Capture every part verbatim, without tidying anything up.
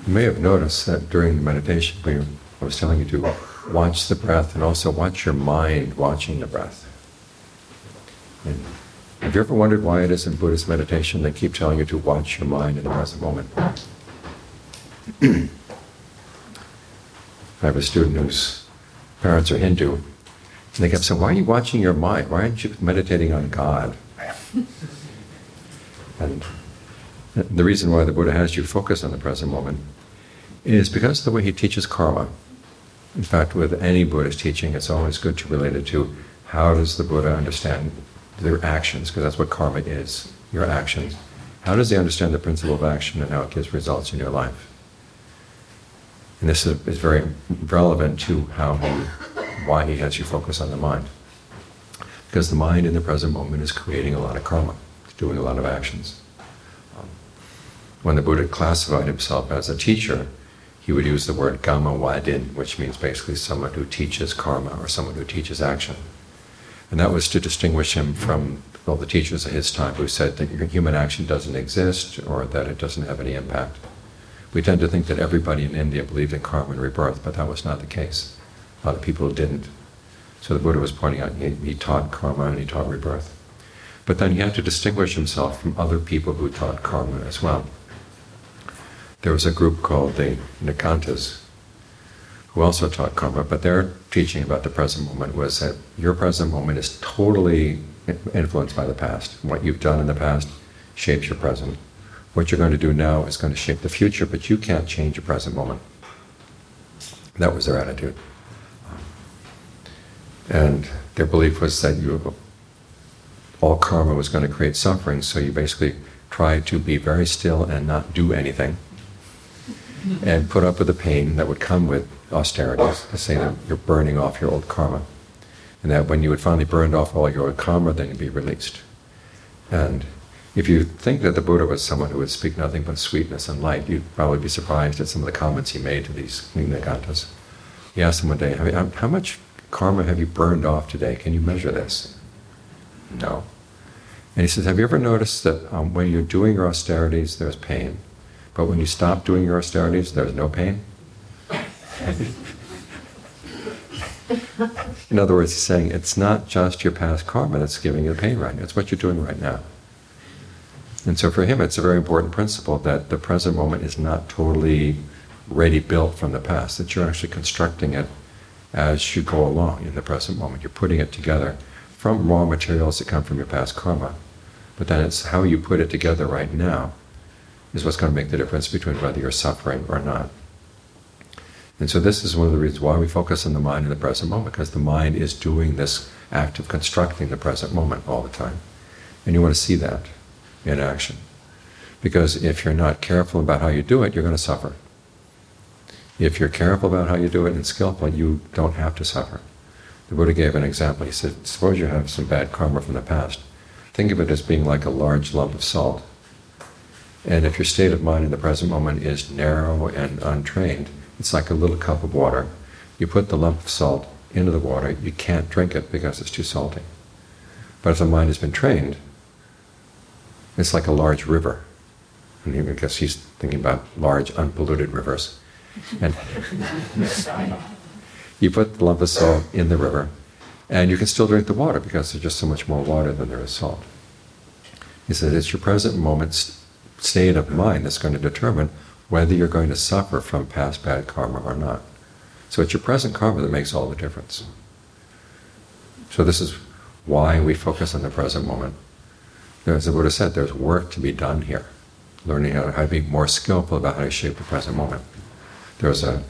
You may have noticed that during the meditation, we, I was telling you to watch the breath and also watch your mind watching the breath. And have you ever wondered why it is in Buddhist meditation they keep telling you to watch your mind in the present moment? I have a student whose parents are Hindu, and they kept saying, why are you watching your mind? Why aren't you meditating on God? And the reason why the Buddha has you focus on the present moment is because of the way he teaches karma. In fact, with any Buddhist teaching, it's always good to relate it to how does the Buddha understand their actions, because that's what karma is, your actions. How does he understand the principle of action and how it gives results in your life? And this is, is very relevant to how he, why he has you focus on the mind. Because the mind in the present moment is creating a lot of karma, it's doing a lot of actions. Um, when the Buddha classified himself as a teacher, he would use the word Gamma Wadin, which means basically someone who teaches karma or someone who teaches action. And that was to distinguish him from all the teachers of his time who said that human action doesn't exist or that it doesn't have any impact. We tend to think that everybody in India believed in karma and rebirth, but that was not the case. A lot of people didn't. So the Buddha was pointing out he, he taught karma and he taught rebirth. But then he had to distinguish himself from other people who taught karma as well. There was a group called the Nikantas who also taught karma, but their teaching about the present moment was that your present moment is totally influenced by the past. What you've done in the past shapes your present. What you're going to do now is going to shape the future, but you can't change your present moment. That was their attitude. And their belief was that you, all karma was going to create suffering, so you basically try to be very still and not do anything, and put up with the pain that would come with austerities, to say that you're burning off your old karma. And that when you had finally burned off all your old karma, then you'd be released. And if you think that the Buddha was someone who would speak nothing but sweetness and light, you'd probably be surprised at some of the comments he made to these Nikantas. He asked them one day, how much karma have you burned off today? Can you measure this? No. And he says, have you ever noticed that um, when you're doing your austerities, there's pain, but when you stop doing your austerities, there's no pain? In other words, he's saying it's not just your past karma that's giving you the pain right now, it's what you're doing right now. And so for him, it's a very important principle that the present moment is not totally ready built from the past, that you're actually constructing it as you go along in the present moment. You're putting it together from raw materials that come from your past karma, but then it's how you put it together right now is what's going to make the difference between whether you're suffering or not. And so this is one of the reasons why we focus on the mind in the present moment, because the mind is doing this act of constructing the present moment all the time. And you want to see that in action. Because if you're not careful about how you do it, you're going to suffer. If you're careful about how you do it and skillful, you don't have to suffer. The Buddha gave an example. He said, suppose you have some bad karma from the past. Think of it as being like a large lump of salt. And if your state of mind in the present moment is narrow and untrained, it's like a little cup of water. You put the lump of salt into the water, you can't drink it because it's too salty. But if the mind has been trained, it's like a large river. And I guess he's thinking about large, unpolluted rivers. And you put the lump of salt in the river, and you can still drink the water because there's just so much more water than there is salt. He said it's your present moment's state of mind that's going to determine whether you're going to suffer from past bad karma or not. So it's your present karma that makes all the difference. So this is why we focus on the present moment. As the Buddha said, there's work to be done here, learning how to be more skillful about how to shape the present moment. There was a,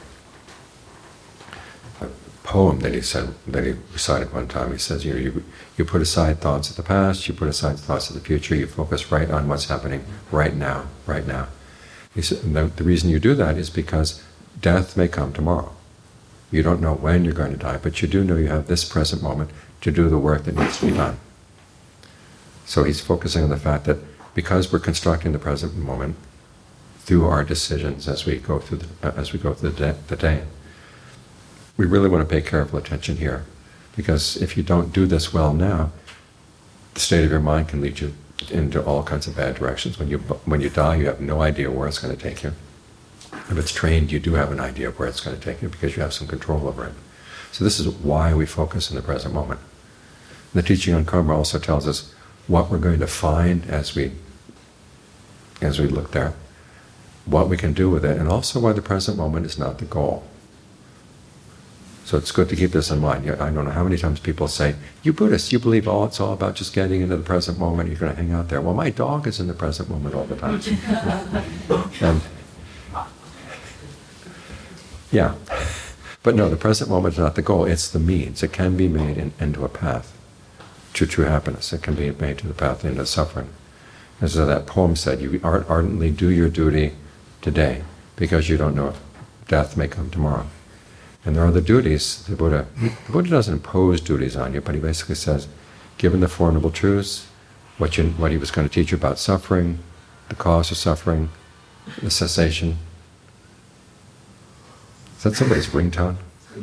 a poem that he said, that he recited one time. He says, you, you, you put aside thoughts of the past, you put aside thoughts of the future, you focus right on what's happening right now, right now. He said, and the, the reason you do that is because death may come tomorrow. You don't know when you're going to die, but you do know you have this present moment to do the work that needs to be done. So he's focusing on the fact that because we're constructing the present moment through our decisions as we go through the, uh, as we go through the day, the day, we really want to pay careful attention here, because if you don't do this well now, the state of your mind can lead you into all kinds of bad directions. When you when you die, you have no idea where it's going to take you. If it's trained, you do have an idea of where it's going to take you because you have some control over it. So this is why we focus in the present moment. The teaching on karma also tells us what we're going to find as we as we look there, what we can do with it, and also why the present moment is not the goal. So it's good to keep this in mind. I don't know how many times people say, you Buddhists, you believe all it's all about just getting into the present moment, you're going to hang out there. Well, my dog is in the present moment all the time. and, yeah. But no, the present moment is not the goal, it's the means. It can be made in, into a path to true happiness. It can be made to the path into suffering. As that poem said, you ardently do your duty today because you don't know if death may come tomorrow. And there are the duties. The Buddha, the Buddha doesn't impose duties on you, but he basically says, given the Four Noble Truths, what, you, what he was going to teach you about suffering, the cause of suffering, the cessation. Is that somebody's ringtone?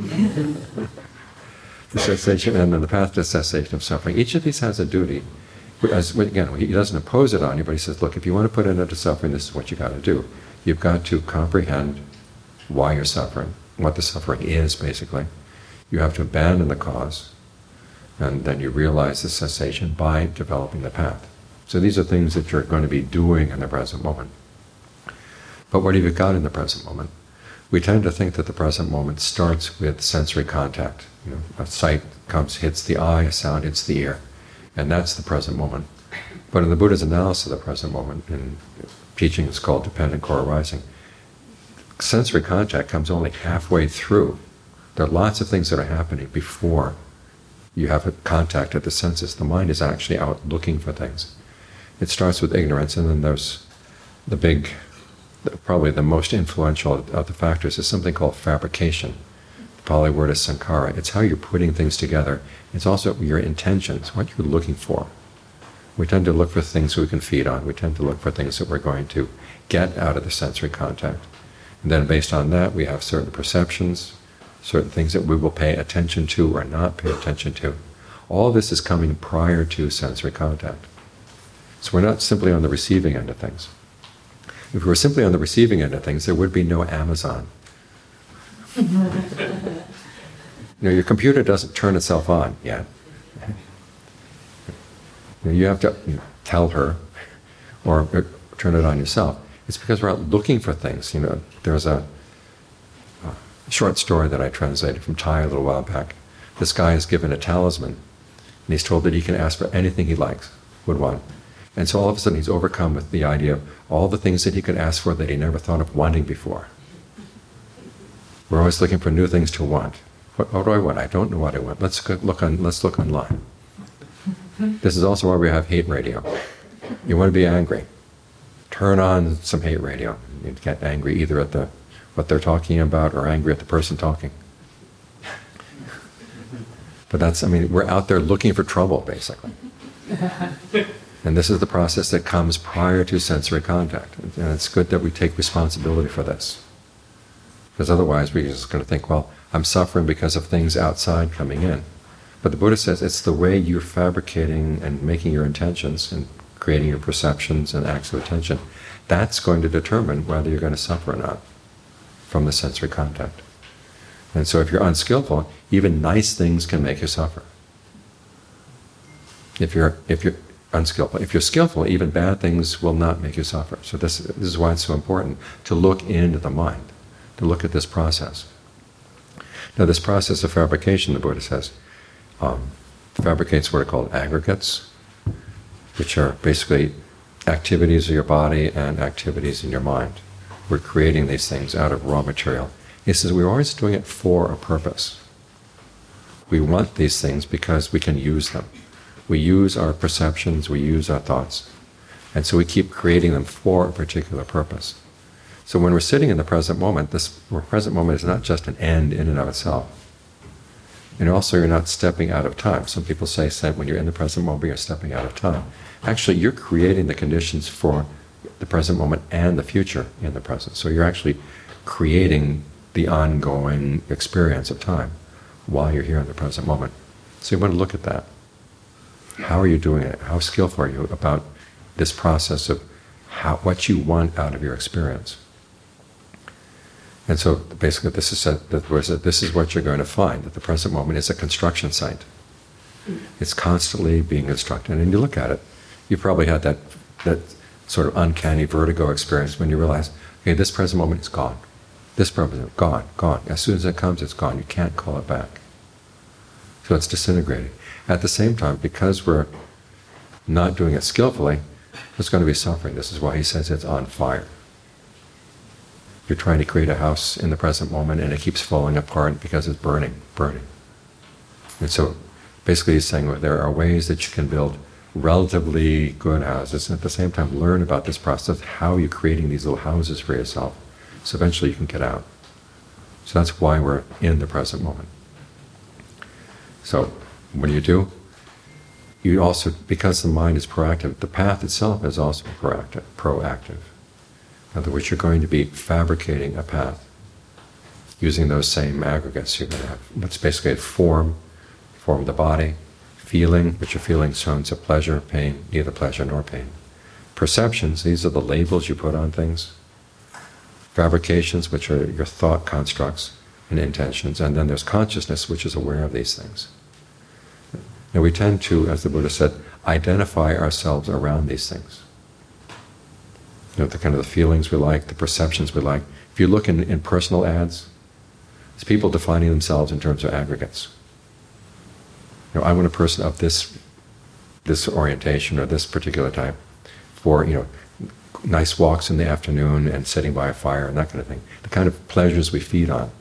The cessation, and then the path to cessation of suffering. Each of these has a duty. As, again, he doesn't impose it on you, but he says, look, if you want to put an end to suffering, this is what you've got to do. You've got to comprehend why you're suffering, what the suffering is, basically. You have to abandon the cause, and then you realize the cessation by developing the path. So these are things that you're going to be doing in the present moment. But what have you got in the present moment? We tend to think that the present moment starts with sensory contact. You know, a sight comes, hits the eye, a sound hits the ear, and that's the present moment. But in the Buddha's analysis of the present moment, in teaching it's called dependent co-arising, sensory contact comes only halfway through. There are lots of things that are happening before you have a contact at the senses. The mind is actually out looking for things. It starts with ignorance, and then there's the big, probably the most influential of the factors is something called fabrication. The Pali word is sankhara. It's how you're putting things together. It's also your intentions, what you're looking for. We tend to look for things we can feed on. We tend to look for things that we're going to get out of the sensory contact. And then based on that, we have certain perceptions, certain things that we will pay attention to or not pay attention to. All this is coming prior to sensory contact. So we're not simply on the receiving end of things. If we were simply on the receiving end of things, there would be no Amazon. You know, your computer doesn't turn itself on yet. You know, you have to you know, tell her or, or turn it on yourself. It's because we're out looking for things. You know, there's a, a short story that I translated from Thai a little while back. This guy is given a talisman, and he's told that he can ask for anything he likes, would want. And so all of a sudden he's overcome with the idea of all the things that he could ask for that he never thought of wanting before. We're always looking for new things to want. What, what do I want? I don't know what I want. Let's look on. Let's look online. This is also why we have hate radio. You want to be angry, turn on some hate radio. You get angry either at the what they're talking about or angry at the person talking. But that's, I mean, we're out there looking for trouble, basically. And this is the process that comes prior to sensory contact. And it's good that we take responsibility for this. Because otherwise we're just going to think, well, I'm suffering because of things outside coming in. But the Buddha says it's the way you're fabricating and making your intentions and creating your perceptions and acts of attention. That's going to determine whether you're going to suffer or not from the sensory contact. And so if you're unskillful, even nice things can make you suffer. If you're, if you're unskillful. If you're skillful, even bad things will not make you suffer. So this, this is why it's so important to look into the mind, to look at this process. Now this process of fabrication, the Buddha says, um, fabricates what are called aggregates, which are basically activities of your body and activities in your mind. We're creating these things out of raw material. He says we're always doing it for a purpose. We want these things because we can use them. We use our perceptions, we use our thoughts, and so we keep creating them for a particular purpose. So when we're sitting in the present moment, this present moment is not just an end in and of itself. And also you're not stepping out of time. Some people say when you're in the present moment, you're stepping out of time. Actually, you're creating the conditions for the present moment and the future in the present. So you're actually creating the ongoing experience of time while you're here in the present moment. So you want to look at that. How are you doing it? How skillful are you about this process of how, what you want out of your experience? And so basically this is, said, that was that this is what you're going to find, that the present moment is a construction site. It's constantly being constructed. And you look at it, you probably had that, that sort of uncanny vertigo experience when you realize, okay, this present moment is gone. This present moment, gone, gone. As soon as it comes, it's gone. You can't call it back. So it's disintegrating. At the same time, because we're not doing it skillfully, there's going to be suffering. This is why he says it's on fire. You're trying to create a house in the present moment and it keeps falling apart because it's burning, burning. And so basically he's saying, well, there are ways that you can build relatively good houses and at the same time learn about this process, how you're creating these little houses for yourself, so eventually you can get out. So that's why we're in the present moment. So what do you do? You also, because the mind is proactive, the path itself is also proactive. proactive. In other words, you're going to be fabricating a path using those same aggregates. You're going to have what's basically a form, form of the body, feeling, which are feeling tones of pleasure, pain, neither pleasure nor pain. Perceptions, these are the labels you put on things. Fabrications, which are your thought constructs and intentions. And then there's consciousness, which is aware of these things. Now we tend to, as the Buddha said, identify ourselves around these things. You know, the kind of the feelings we like, the perceptions we like. If you look in, in personal ads, it's people defining themselves in terms of aggregates. You know, I want a person of this, this orientation or this particular type for, you know, nice walks in the afternoon and sitting by a fire and that kind of thing. The kind of pleasures we feed on.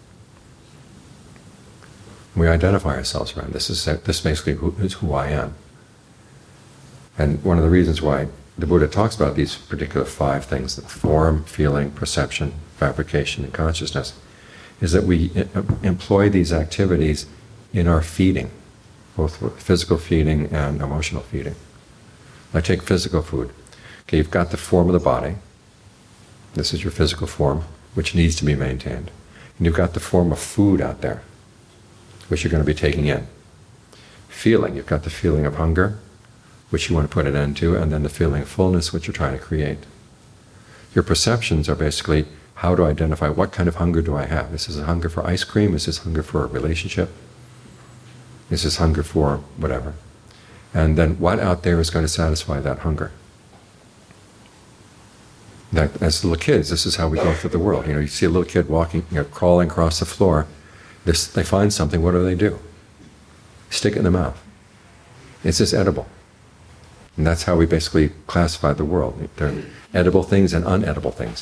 We identify ourselves around. This is this basically who, is who I am. And one of the reasons why the Buddha talks about these particular five things, the form, feeling, perception, fabrication, and consciousness, is that we employ these activities in our feeding, both physical feeding and emotional feeding. I take physical food. Okay, you've got the form of the body. This is your physical form, which needs to be maintained. And you've got the form of food out there, which you're going to be taking in. Feeling, you've got the feeling of hunger, which you want to put an end to, and then the feeling of fullness, which you're trying to create. Your perceptions are basically how to identify what kind of hunger do I have. Is this a hunger for ice cream? Is this hunger for a relationship? Is this hunger for whatever? And then what out there is going to satisfy that hunger? Now, as little kids, this is how we go through the world. You know, you see a little kid walking, you know, crawling across the floor. This, they find something. What do they do? Stick it in the mouth. Is this edible? And that's how we basically classify the world. There are edible things and unedible things.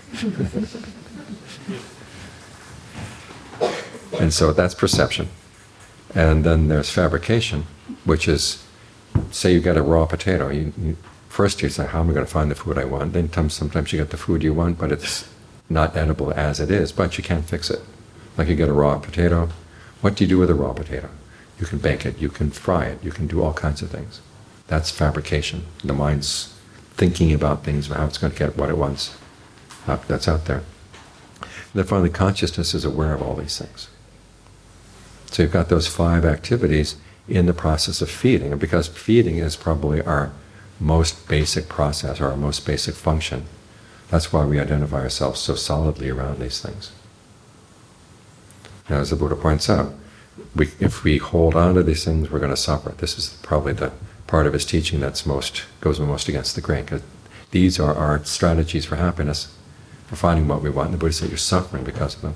And so that's perception. And then there's fabrication, which is, say you get a raw potato. You, you, first you say, how am I going to find the food I want? Then sometimes you get the food you want, but it's not edible as it is, but you can't fix it. Like you get a raw potato. What do you do with a raw potato? You can bake it, you can fry it, you can do all kinds of things. That's fabrication. The mind's thinking about things, how it's going to get what it wants. That's out there. And then finally, consciousness is aware of all these things. So you've got those five activities in the process of feeding. And because feeding is probably our most basic process, or our most basic function, that's why we identify ourselves so solidly around these things. Now, as the Buddha points out, we, if we hold on to these things, we're going to suffer. This is probably the part of his teaching that's most goes most against the grain, because these are our strategies for happiness, for finding what we want. And the Buddha said you're suffering because of them.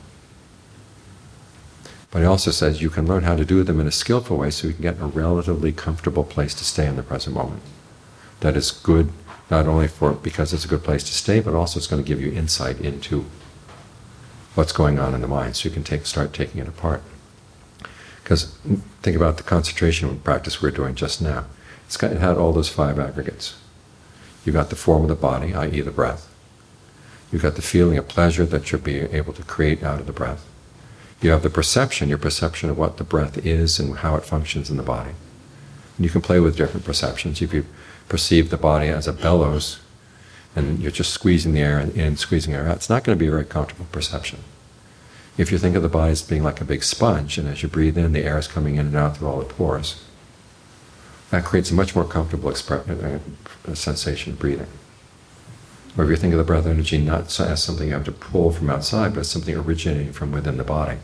But he also says you can learn how to do them in a skillful way so you can get in a relatively comfortable place to stay in the present moment. That is good not only for because it's a good place to stay, but also it's going to give you insight into what's going on in the mind, so you can take, start taking it apart. Because think about the concentration practice we're doing just now. It's got, it had all those five aggregates. You've got the form of the body, that is the breath. You've got the feeling of pleasure that you'll be able to create out of the breath. You have the perception, your perception of what the breath is and how it functions in the body. And you can play with different perceptions. If you perceive the body as a bellows, and you're just squeezing the air in, squeezing air out, it's not going to be a very comfortable perception. If you think of the body as being like a big sponge, and as you breathe in, the air is coming in and out through all the pores, that creates a much more comfortable uh, sensation of breathing. Or if you think of the breath energy not as something you have to pull from outside, but as something originating from within the body,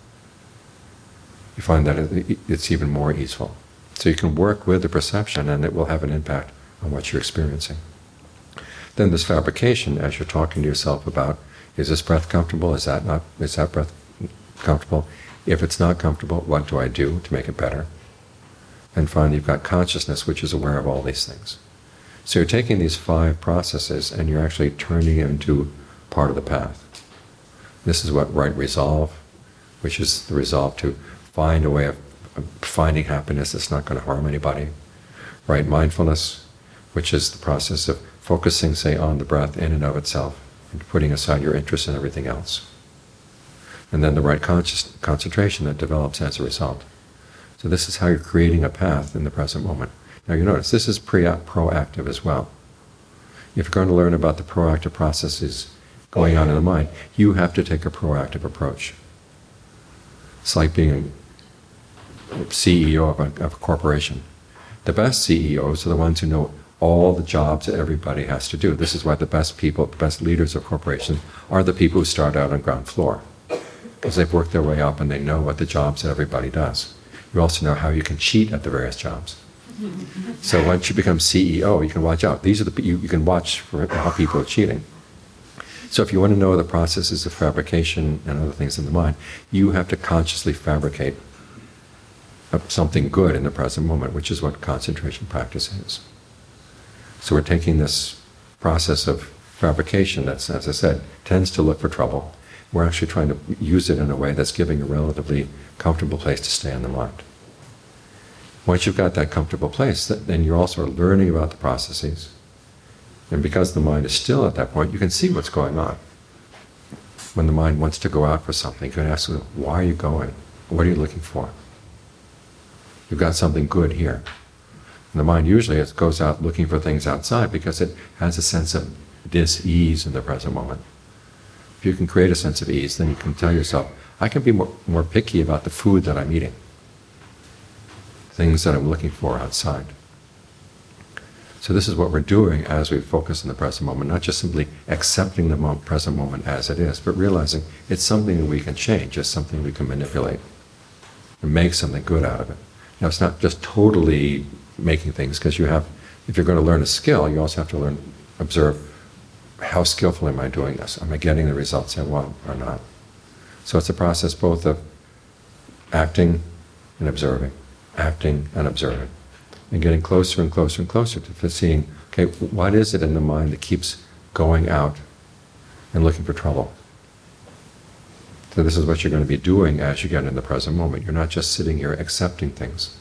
you find that it's even more easeful. So you can work with the perception and it will have an impact on what you're experiencing. Then this fabrication, as you're talking to yourself about, is this breath comfortable? Is that not? Is that breath comfortable? If it's not comfortable, what do I do to make it better? And finally, you've got consciousness, which is aware of all these things. So you're taking these five processes and you're actually turning it into part of the path. This is what right resolve, which is the resolve to find a way of finding happiness that's not going to harm anybody. Right mindfulness, which is the process of focusing, say, on the breath in and of itself, and putting aside your interest in everything else. And then the right conscious concentration that develops as a result. So this is how you're creating a path in the present moment. Now you notice this is pre proactive as well. If you're going to learn about the proactive processes going on in the mind, you have to take a proactive approach. It's like being a C E O of a, of a corporation. The best C E Os are the ones who know all the jobs that everybody has to do. This is why the best people, the best leaders of corporations are the people who start out on ground floor, because they've worked their way up and they know what the jobs that everybody does. You also know how you can cheat at the various jobs. So once you become C E O, you can watch out. These are the you, you can watch for how people are cheating. So if you want to know the processes of fabrication and other things in the mind, you have to consciously fabricate something good in the present moment, which is what concentration practice is. So we're taking this process of fabrication that's, as I said, tends to look for trouble. We're actually trying to use it in a way that's giving a relatively comfortable place to stay in the mind. Once you've got that comfortable place, then you're also learning about the processes. And because the mind is still at that point, you can see what's going on. When the mind wants to go out for something, you can ask them, why are you going? What are you looking for? You've got something good here. And the mind usually goes out looking for things outside because it has a sense of dis-ease in the present moment. If you can create a sense of ease, then you can tell yourself, I can be more, more picky about the food that I'm eating, things that I'm looking for outside. So this is what we're doing as we focus on the present moment, not just simply accepting the moment, present moment as it is, but realizing it's something that we can change, it's something we can manipulate and make something good out of it. Now it's not just totally making things, because you have, if you're going to learn a skill, you also have to learn, observe, how skillfully am I doing this? Am I getting the results I want or not? So it's a process both of acting and observing, acting and observing, and getting closer and closer and closer to seeing, okay, what is it in the mind that keeps going out and looking for trouble? So this is what you're going to be doing as you get in the present moment. You're not just sitting here accepting things.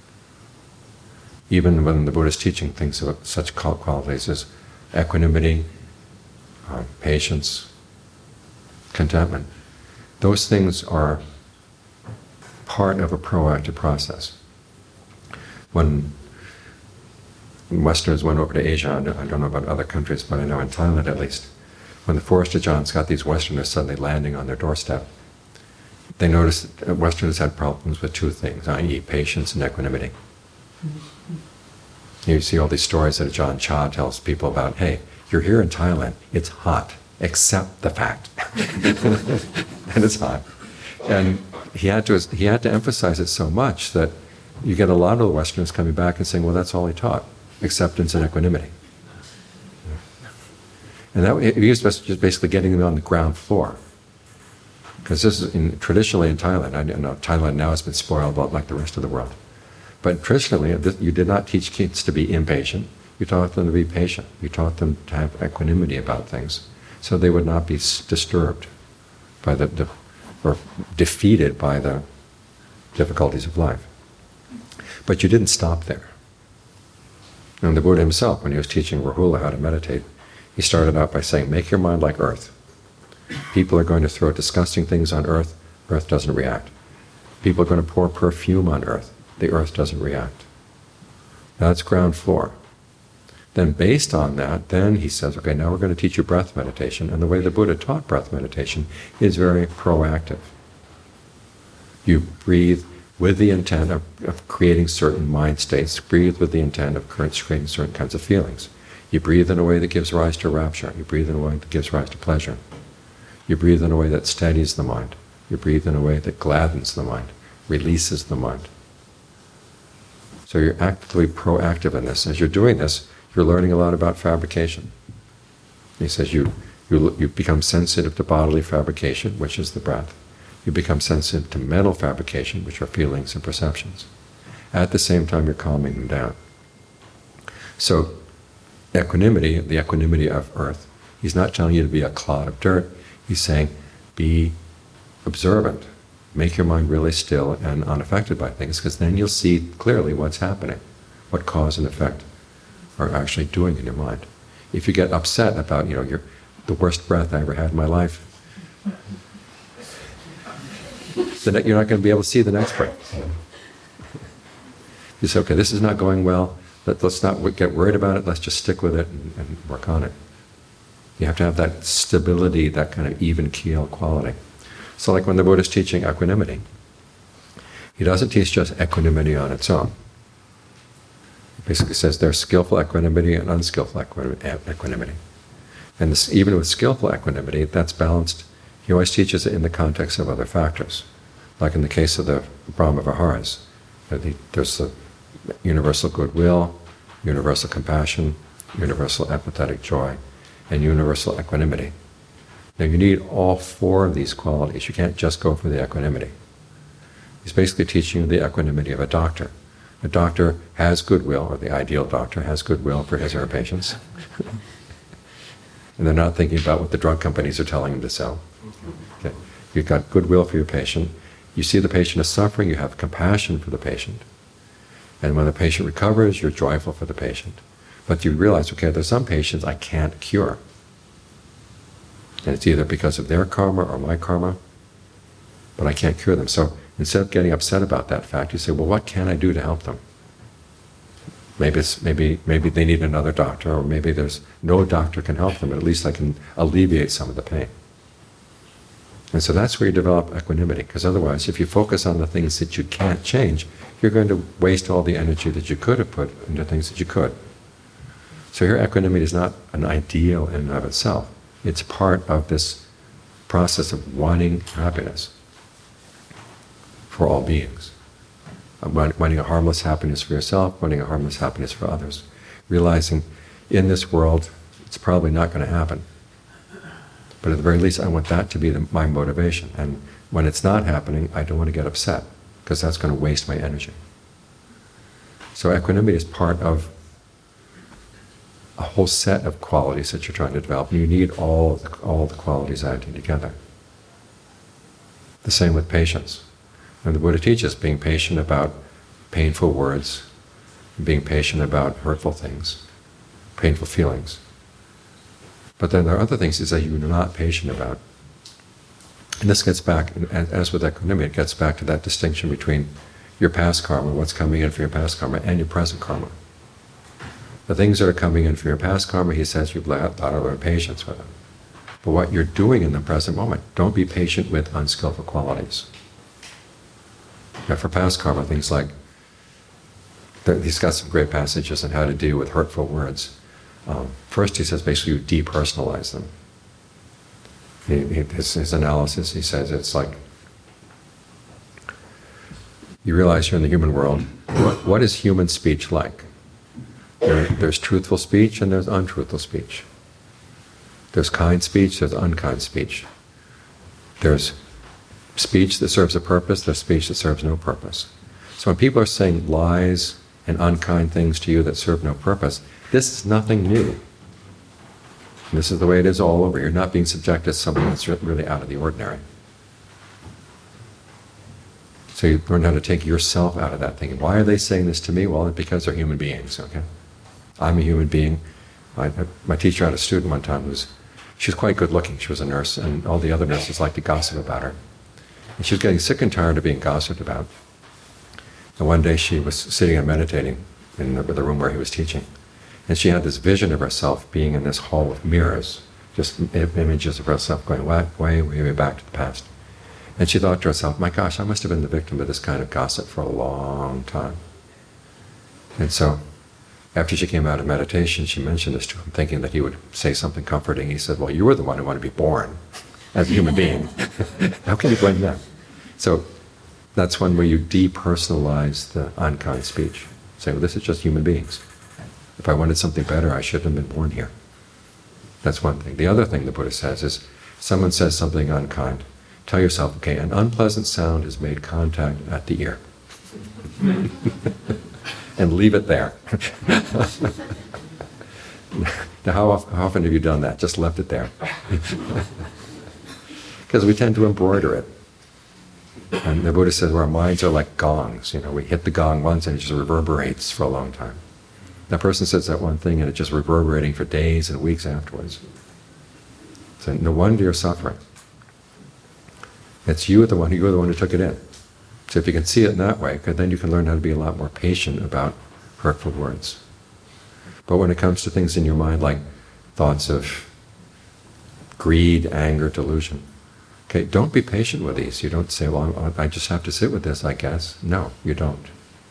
Even when the Buddha is teaching things of such qualities as equanimity, uh, patience, contentment, those things are part of a proactive process. When Westerners went over to Asia, I don't know about other countries, but I know in Thailand at least, when the Forest Ajahns got these Westerners suddenly landing on their doorstep, they noticed that Westerners had problems with two things, that is patience and equanimity. Mm-hmm. You see all these stories that Ajahn Chah tells people about, hey, you're here in Thailand, it's hot, accept the fact. And it's hot. And he had to he had to emphasize it so much that you get a lot of the Westerners coming back and saying, well, that's all he taught, acceptance and equanimity. And that he was just basically getting them on the ground floor. Because this is in, traditionally in Thailand, I know Thailand now has been spoiled like the rest of the world. But traditionally, you did not teach kids to be impatient. You taught them to be patient. You taught them to have equanimity about things, so they would not be disturbed by the, the or defeated by the difficulties of life. But you didn't stop there. And the Buddha himself, when he was teaching Rahula how to meditate, he started out by saying, make your mind like earth. People are going to throw disgusting things on earth, earth doesn't react. People are going to pour perfume on earth, the earth doesn't react. That's ground floor. Then based on that, then he says, okay, now we're going to teach you breath meditation. And the way the Buddha taught breath meditation is very proactive. You breathe with the intent of, of creating certain mind states, breathe with the intent of creating certain kinds of feelings. You breathe in a way that gives rise to rapture. You breathe in a way that gives rise to pleasure. You breathe in a way that steadies the mind. You breathe in a way that gladdens the mind, releases the mind. So you're actively proactive in this. As you're doing this, you're learning a lot about fabrication. He says you, you, you become sensitive to bodily fabrication, which is the breath. You become sensitive to mental fabrication, which are feelings and perceptions. At the same time, you're calming them down. So equanimity, the equanimity of earth, he's not telling you to be a clod of dirt. He's saying be observant. Make your mind really still and unaffected by things, because then you'll see clearly what's happening, what cause and effect are actually doing in your mind. If you get upset about, you know, your, the worst breath I ever had in my life, then you're not going to be able to see the next breath. You say, okay, this is not going well, Let, let's not get worried about it, let's just stick with it and, and work on it. You have to have that stability, that kind of even keel quality. So like when the Buddha is teaching equanimity, he doesn't teach just equanimity on its own. He basically says there's skillful equanimity and unskillful equanimity. And this, even with skillful equanimity, that's balanced. He always teaches it in the context of other factors. Like in the case of the Brahma Viharas, there's the universal goodwill, universal compassion, universal empathetic joy, and universal equanimity. Now you need all four of these qualities. You can't just go for the equanimity. He's basically teaching you the equanimity of a doctor. A doctor has goodwill, or the ideal doctor has goodwill for his or her patients. And they're not thinking about what the drug companies are telling them to sell. Okay. You've got goodwill for your patient. You see the patient is suffering, you have compassion for the patient. And when the patient recovers, you're joyful for the patient. But you realize, okay, there's some patients I can't cure. And it's either because of their karma or my karma, but I can't cure them. So instead of getting upset about that fact, you say, well, what can I do to help them? Maybe it's, maybe maybe they need another doctor, or maybe there's no doctor can help them, but at least I can alleviate some of the pain. And so that's where you develop equanimity, because otherwise, if you focus on the things that you can't change, you're going to waste all the energy that you could have put into things that you could. So here, equanimity is not an ideal in and of itself. It's part of this process of wanting happiness for all beings. Wanting a harmless happiness for yourself, wanting a harmless happiness for others. Realizing in this world, it's probably not going to happen. But at the very least, I want that to be the, my motivation. And when it's not happening, I don't want to get upset, because that's going to waste my energy. So equanimity is part of a whole set of qualities that you're trying to develop, and you need all the, all the qualities acting together. The same with patience. And the Buddha teaches being patient about painful words, being patient about hurtful things, painful feelings. But then there are other things that you're not patient about. And this gets back, as with equanimity, it gets back to that distinction between your past karma, what's coming in for your past karma, and your present karma. The things that are coming in for your past karma, he says you've got to learn patience with them. But what you're doing in the present moment, don't be patient with unskillful qualities. Now for past karma, things like, he's got some great passages on how to deal with hurtful words. Um, first he says basically you depersonalize them. He, he, his, his analysis, he says it's like, you realize you're in the human world, what, what is human speech like? There, there's truthful speech and there's untruthful speech. There's kind speech, there's unkind speech. There's speech that serves a purpose, there's speech that serves no purpose. So when people are saying lies and unkind things to you that serve no purpose, this is nothing new. And this is the way it is all over. You're not being subjected to something that's really out of the ordinary. So you learn how to take yourself out of that thinking. Why are they saying this to me? Well, it's because they're human beings, okay? I'm a human being. My, my teacher had a student one time who was, she was quite good looking. She was a nurse, and all the other nurses liked to gossip about her. And she was getting sick and tired of being gossiped about. And one day she was sitting and meditating in the, the room where he was teaching. And she had this vision of herself being in this hall of mirrors, just images of herself going way, way, way, way back to the past. And she thought to herself, my gosh, I must have been the victim of this kind of gossip for a long time. And so After she came out of meditation, she mentioned this to him, thinking that he would say something comforting. He said, well, you were the one who wanted to be born as a human being. How can you blame them? So that's one where you depersonalize the unkind speech. Say, well, this is just human beings. If I wanted something better, I shouldn't have been born here. That's one thing. The other thing the Buddha says is, someone says something unkind, tell yourself, okay, an unpleasant sound has made contact at the ear. And leave it there. Now, how often, how often have you done that? Just left it there. Because we tend to embroider it. And the Buddha says, well, our minds are like gongs. You know, we hit the gong once and it just reverberates for a long time. That person says that one thing and it's just reverberating for days and weeks afterwards. So no wonder you're suffering. It's you the one, you're the one who took it in. So if you can see it in that way, then you can learn how to be a lot more patient about hurtful words. But when it comes to things in your mind like thoughts of greed, anger, delusion, okay, don't be patient with these. You don't say, well, I just have to sit with this, I guess. No, you don't.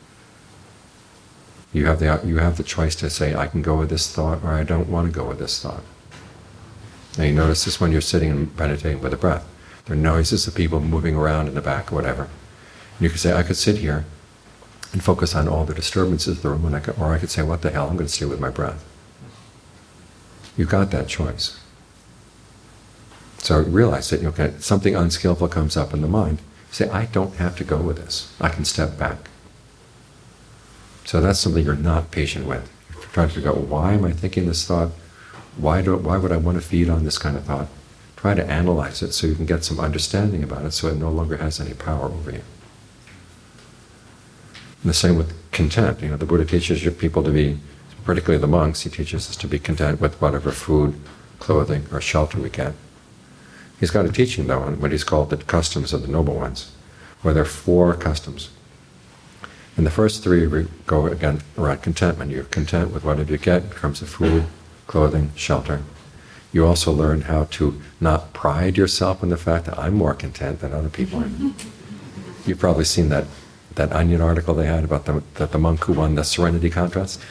You have the, you have the choice to say, I can go with this thought, or I don't want to go with this thought. Now you notice this when you're sitting and meditating with the breath. There are noises of people moving around in the back or whatever. And you could say, I could sit here and focus on all the disturbances of the room, and I could, or I could say, what the hell, I'm going to stay with my breath. You've got that choice. So realize that, okay, something unskillful comes up in the mind. Say, I don't have to go with this. I can step back. So that's something you're not patient with. You're trying to figure out, why am I thinking this thought? Why do, why would I want to feed on this kind of thought? Try to analyze it so you can get some understanding about it so it no longer has any power over you. And the same with content. You know, the Buddha teaches your people to be, particularly the monks, he teaches us to be content with whatever food, clothing, or shelter we get. He's got a teaching, though, on what he's called the customs of the noble ones, where there are four customs. And the first three go, again, around contentment. You're content with whatever you get in terms of food, clothing, shelter. You also learn how to not pride yourself in the fact that I'm more content than other people are. You've probably seen that, that Onion article they had about the, the, the monk who won the Serenity Contest.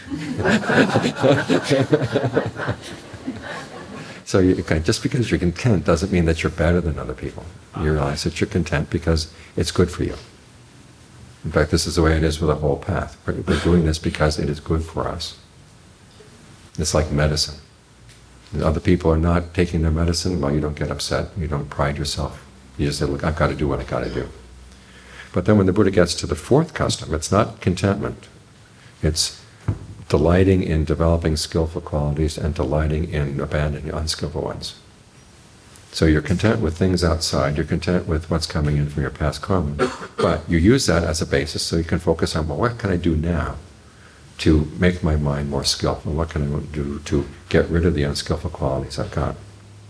So you, okay, just because you're content doesn't mean that you're better than other people. You realize that you're content because it's good for you. In fact, this is the way it is with the whole path. We're, we're doing this because it is good for us. It's like medicine. Other people are not taking their medicine, well, you don't get upset, you don't pride yourself. You just say, look, I've got to do what I've got to do. But then when the Buddha gets to the fourth custom, it's not contentment. It's delighting in developing skillful qualities and delighting in abandoning unskillful ones. So you're content with things outside, you're content with what's coming in from your past karma, but you use that as a basis so you can focus on, well, what can I do now to make my mind more skillful? What can I do to get rid of the unskillful qualities I've got?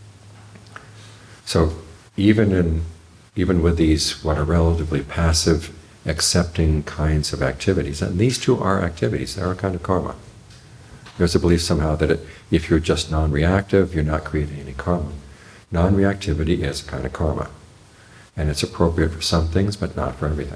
So even in, even with these, what are relatively passive, accepting kinds of activities, and these two are activities, they're a kind of karma. There's a belief somehow that it, if you're just non-reactive, you're not creating any karma. Non-reactivity is a kind of karma, and it's appropriate for some things, but not for everything.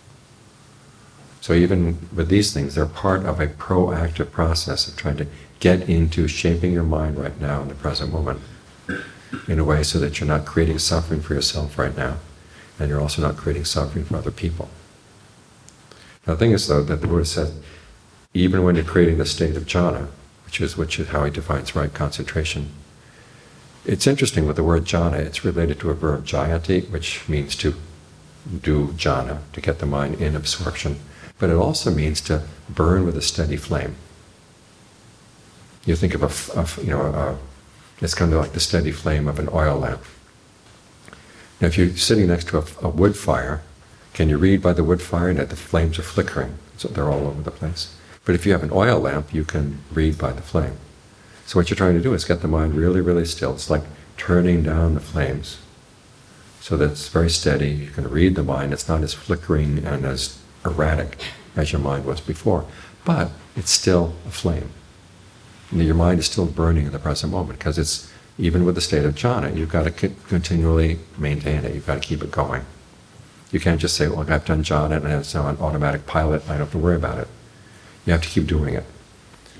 So even with these things, they're part of a proactive process of trying to get into shaping your mind right now in the present moment in a way so that you're not creating suffering for yourself right now, and you're also not creating suffering for other people. Now the thing is, though, that the Buddha said, even when you're creating the state of jhana, which is, which is how he defines right concentration, it's interesting with the word jhana, it's related to a verb jayati, which means to do jhana, to get the mind in absorption. But it also means to burn with a steady flame. You think of a, a you know, a, it's kind of like the steady flame of an oil lamp. Now if you're sitting next to a, a wood fire, can you read by the wood fire that the flames are flickering? So they're all over the place. But if you have an oil lamp, you can read by the flame. So what you're trying to do is get the mind really, really still. It's like turning down the flames so that it's very steady. You can read the mind. It's not as flickering and as erratic as your mind was before, but it's still a flame. And your mind is still burning in the present moment, because it's, even with the state of jhana, you've got to continually maintain it. You've got to keep it going. You can't just say, well, I've done jhana and it's now on automatic pilot, I don't have to worry about it. You have to keep doing it.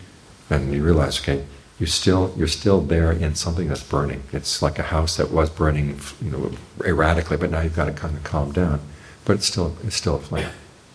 And you realize, okay, you still, you're still there in something that's burning. It's like a house that was burning, you know, erratically, but now you've got to kind of calm down. But it's still, it's still a flame.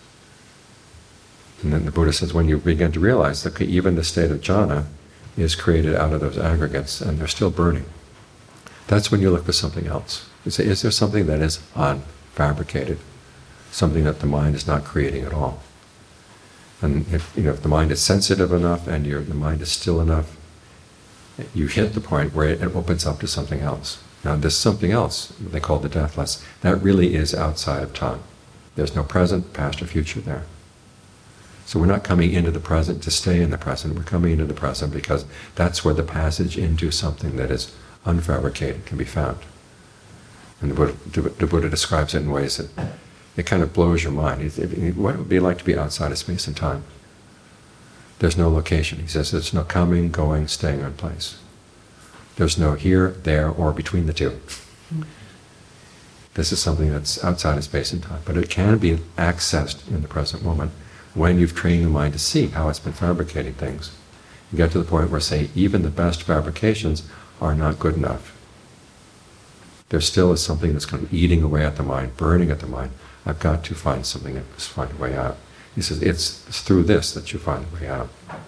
And then the Buddha says, when you begin to realize that even the state of jhana is created out of those aggregates, and they're still burning, that's when you look for something else. You say, is there something that is unfabricated? Something that the mind is not creating at all? And if, you know, if the mind is sensitive enough and your, the mind is still enough, you hit the point where it opens up to something else. Now this something else, they call the deathless, that really is outside of time. There's no present, past, or future there. So we're not coming into the present to stay in the present, we're coming into the present because that's where the passage into something that is unfabricated can be found. And the Buddha, the Buddha describes it in ways that it kind of blows your mind. It, it, what it would be like to be outside of space and time? There's no location. He says there's no coming, going, staying in place. There's no here, there, or between the two. This is something that's outside of space and time, but it can be accessed in the present moment when you've trained the mind to see how it's been fabricating things. You get to the point where, say, even the best fabrications are not good enough. There still is something that's kind of eating away at the mind, burning at the mind. I've got to find something, that's find a way out. He says, it's, it's through this that you find a way out.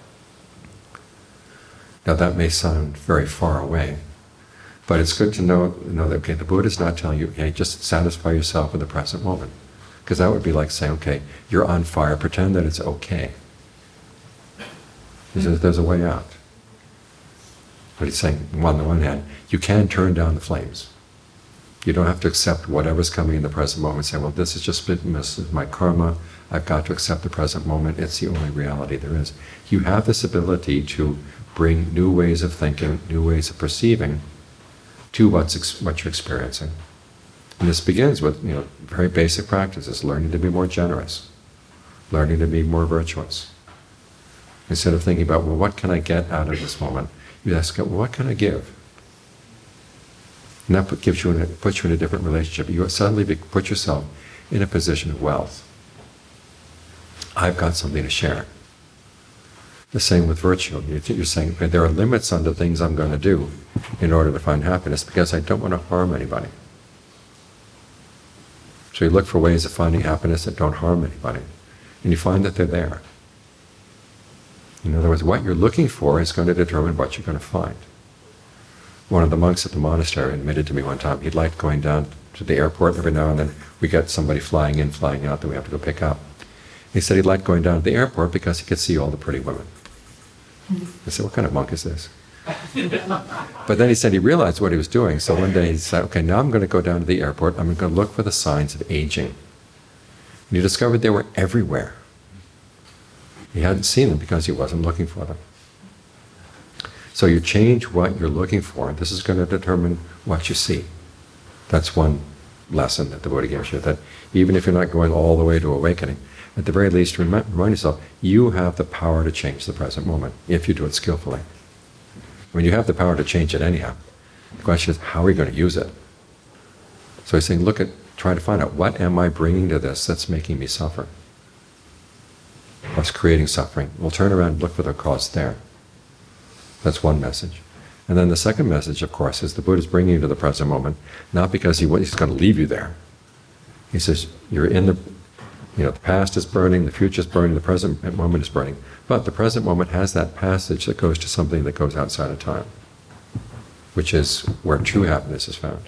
Now that may sound very far away, but it's good to know, know that, okay, the Buddha is not telling you, hey, just satisfy yourself with the present moment. Because that would be like saying, okay, you're on fire, pretend that it's okay. He says, there's a way out. But he's saying, on the one hand, you can turn down the flames. You don't have to accept whatever's coming in the present moment and say, well, this is just this is my karma, I've got to accept the present moment, it's the only reality there is. You have this ability to bring new ways of thinking, new ways of perceiving to what's ex what you're experiencing. And this begins with, you know, very basic practices, learning to be more generous, learning to be more virtuous. Instead of thinking about, well, what can I get out of this moment? You ask, well, what can I give? And that gives you in a, puts you in a different relationship. You suddenly be, put yourself in a position of wealth. I've got something to share. The same with virtue. You're saying, okay, there are limits on the things I'm going to do in order to find happiness because I don't want to harm anybody. So you look for ways of finding happiness that don't harm anybody, and you find that they're there. In other words, what you're looking for is going to determine what you're going to find. One of the monks at the monastery admitted to me one time, he'd like going down to the airport every now and then. We get somebody flying in, flying out that we have to go pick up. He said he'd like going down to the airport because he could see all the pretty women. I said, what kind of monk is this? But then he said he realized what he was doing, so one day he said, okay, now I'm going to go down to the airport, I'm going to look for the signs of aging. And he discovered they were everywhere. He hadn't seen them because he wasn't looking for them. So you change what you're looking for, and this is going to determine what you see. That's one lesson that the Buddha gives you, that even if you're not going all the way to awakening, at the very least remind yourself, you have the power to change the present moment, if you do it skillfully. I mean, you have the power to change it anyhow. The question is, how are you going to use it? So he's saying, look at, try to find out, what am I bringing to this that's making me suffer? What's creating suffering? We'll turn around and look for the cause there. That's one message. And then the second message, of course, is the Buddha's bringing you to the present moment, not because he, he's going to leave you there. He says, you're in the, you know, the past is burning, the future is burning, the present moment is burning. But the present moment has that passage that goes to something that goes outside of time, which is where true happiness is found.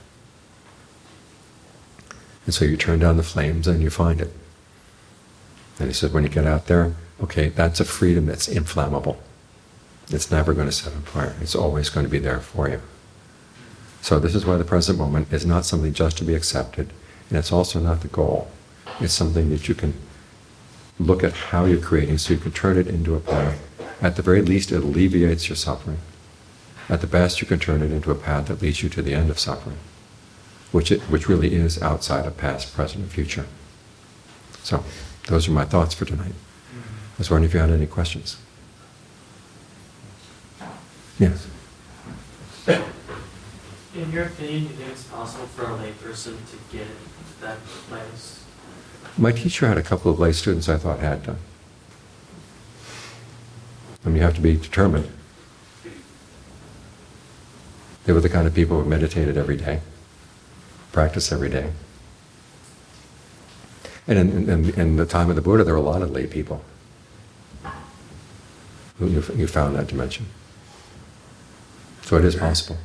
And so you turn down the flames and you find it. And he said, when you get out there, okay, that's a freedom that's inflammable. It's never going to set on fire. It's always going to be there for you. So this is why the present moment is not something just to be accepted, and it's also not the goal. It's something that you can look at how you're creating so you can turn it into a path. At the very least, it alleviates your suffering. At the best, you can turn it into a path that leads you to the end of suffering, which, it, which really is outside of past, present, and future. So those are my thoughts for tonight. I was wondering if you had any questions. Yes. In your opinion, do you think it's possible for a layperson to get to that place? My teacher had a couple of lay students I thought had done. I mean, you have to be determined. They were the kind of people who meditated every day, practiced every day. And in, in, in the time of the Buddha, there were a lot of lay people who you, you found that dimension. So it is possible.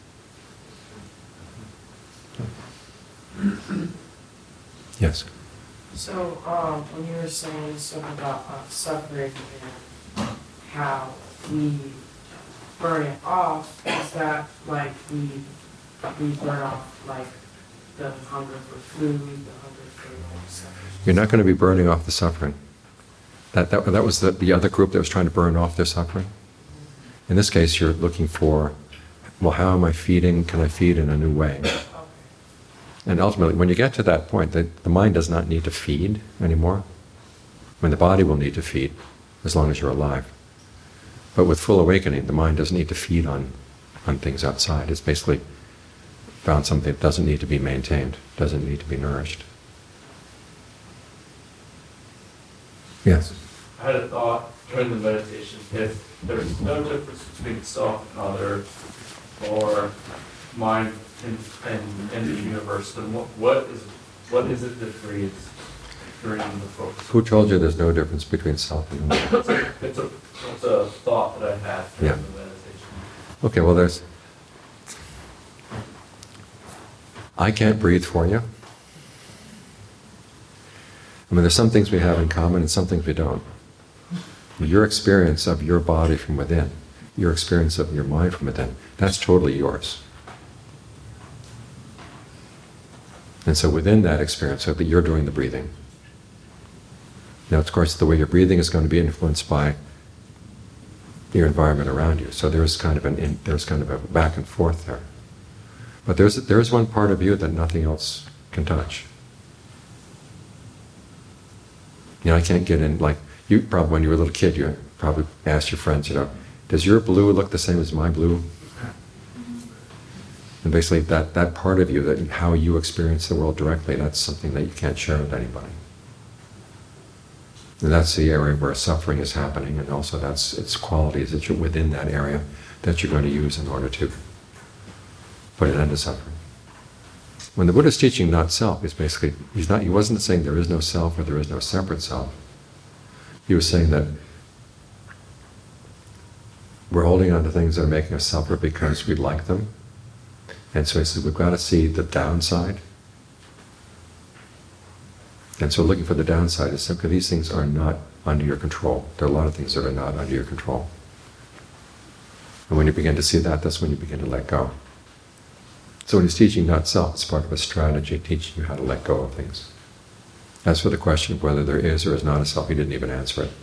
Yes? So, um, when you were saying something about uh, suffering and how we burn it off, is that like we we burn off like the hunger for food, the hunger for suffering? You're not going to be burning off the suffering. That, that, that was the, the other group that was trying to burn off their suffering. In this case, you're looking for, well, how am I feeding? Can I feed in a new way? Okay. And ultimately, when you get to that point, the, the mind does not need to feed anymore. I mean, the body will need to feed as long as you're alive. But with full awakening, the mind doesn't need to feed on, on things outside. It's basically found something that doesn't need to be maintained, doesn't need to be nourished. Yes? I had a thought during the meditation, if there's no difference between self and other, or mind and, and, and the universe, then what, what is what is it that breathes during the focus? Who told you there's no difference between self and other? It's a, it's a, it's a thought that I had during Yeah. the meditation. Okay, well, there's... I can't breathe for you. I mean, there's some things we have in common and some things we don't. Your experience of your body from within, your experience of your mind from within, that's totally yours. And so within that experience, so that you're doing the breathing. Now, of course, the way you're breathing is going to be influenced by your environment around you. So there's kind of an in, there's kind of a back and forth there. But there's there's one part of you that nothing else can touch. You know, I can't get in, like, you probably, when you were a little kid, you probably asked your friends, you know, does your blue look the same as my blue? And basically that, that part of you, that how you experience the world directly, that's something that you can't share with anybody. And that's the area where suffering is happening, and also that's its qualities that you're within that area that you're going to use in order to put an end to suffering. When the Buddha's teaching not self, he's basically, he's not, he wasn't saying there is no self or there is no separate self. He was saying that we're holding on to things that are making us suffer because we like them. And so he says we've got to see the downside. And so looking for the downside is simply these things are not under your control. There are a lot of things that are not under your control. And when you begin to see that, that's when you begin to let go. So when he's teaching not self, it's part of a strategy teaching you how to let go of things. As for the question of whether there is or is not a self, he didn't even answer it.